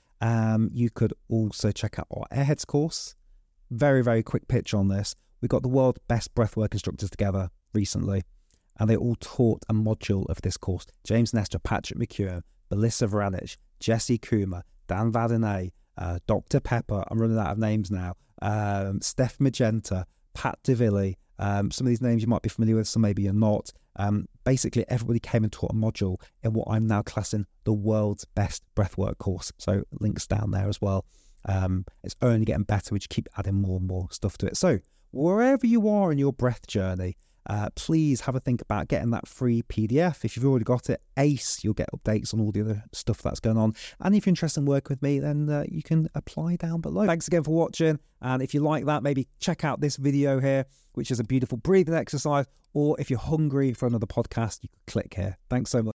Um, you could also check out our Airheads course. Very, very quick pitch on this. We got the world's best breathwork instructors together recently, and they all taught a module of this course. James Nestor, Patrick McEwen, Belissa Vranich, Jesse Kuma, Dan Vadinay, uh, Doctor Pepper, I'm running out of names now, um, Steph Magenta, Pat DeVilly, um, some of these names you might be familiar with, some maybe you're not. Um, basically, everybody came and taught a module in what I'm now classing the world's best breathwork course. So links down there as well. Um, it's only getting better. We just keep adding more and more stuff to it. So wherever you are in your breath journey, Uh, please have a think about getting that free P D F. If you've already got it, ace, you'll get updates on all the other stuff that's going on. And if you're interested in working with me, then uh, you can apply down below. Thanks again for watching. And if you like that, maybe check out this video here, which is a beautiful breathing exercise. Or if you're hungry for another podcast, you can click here. Thanks so much.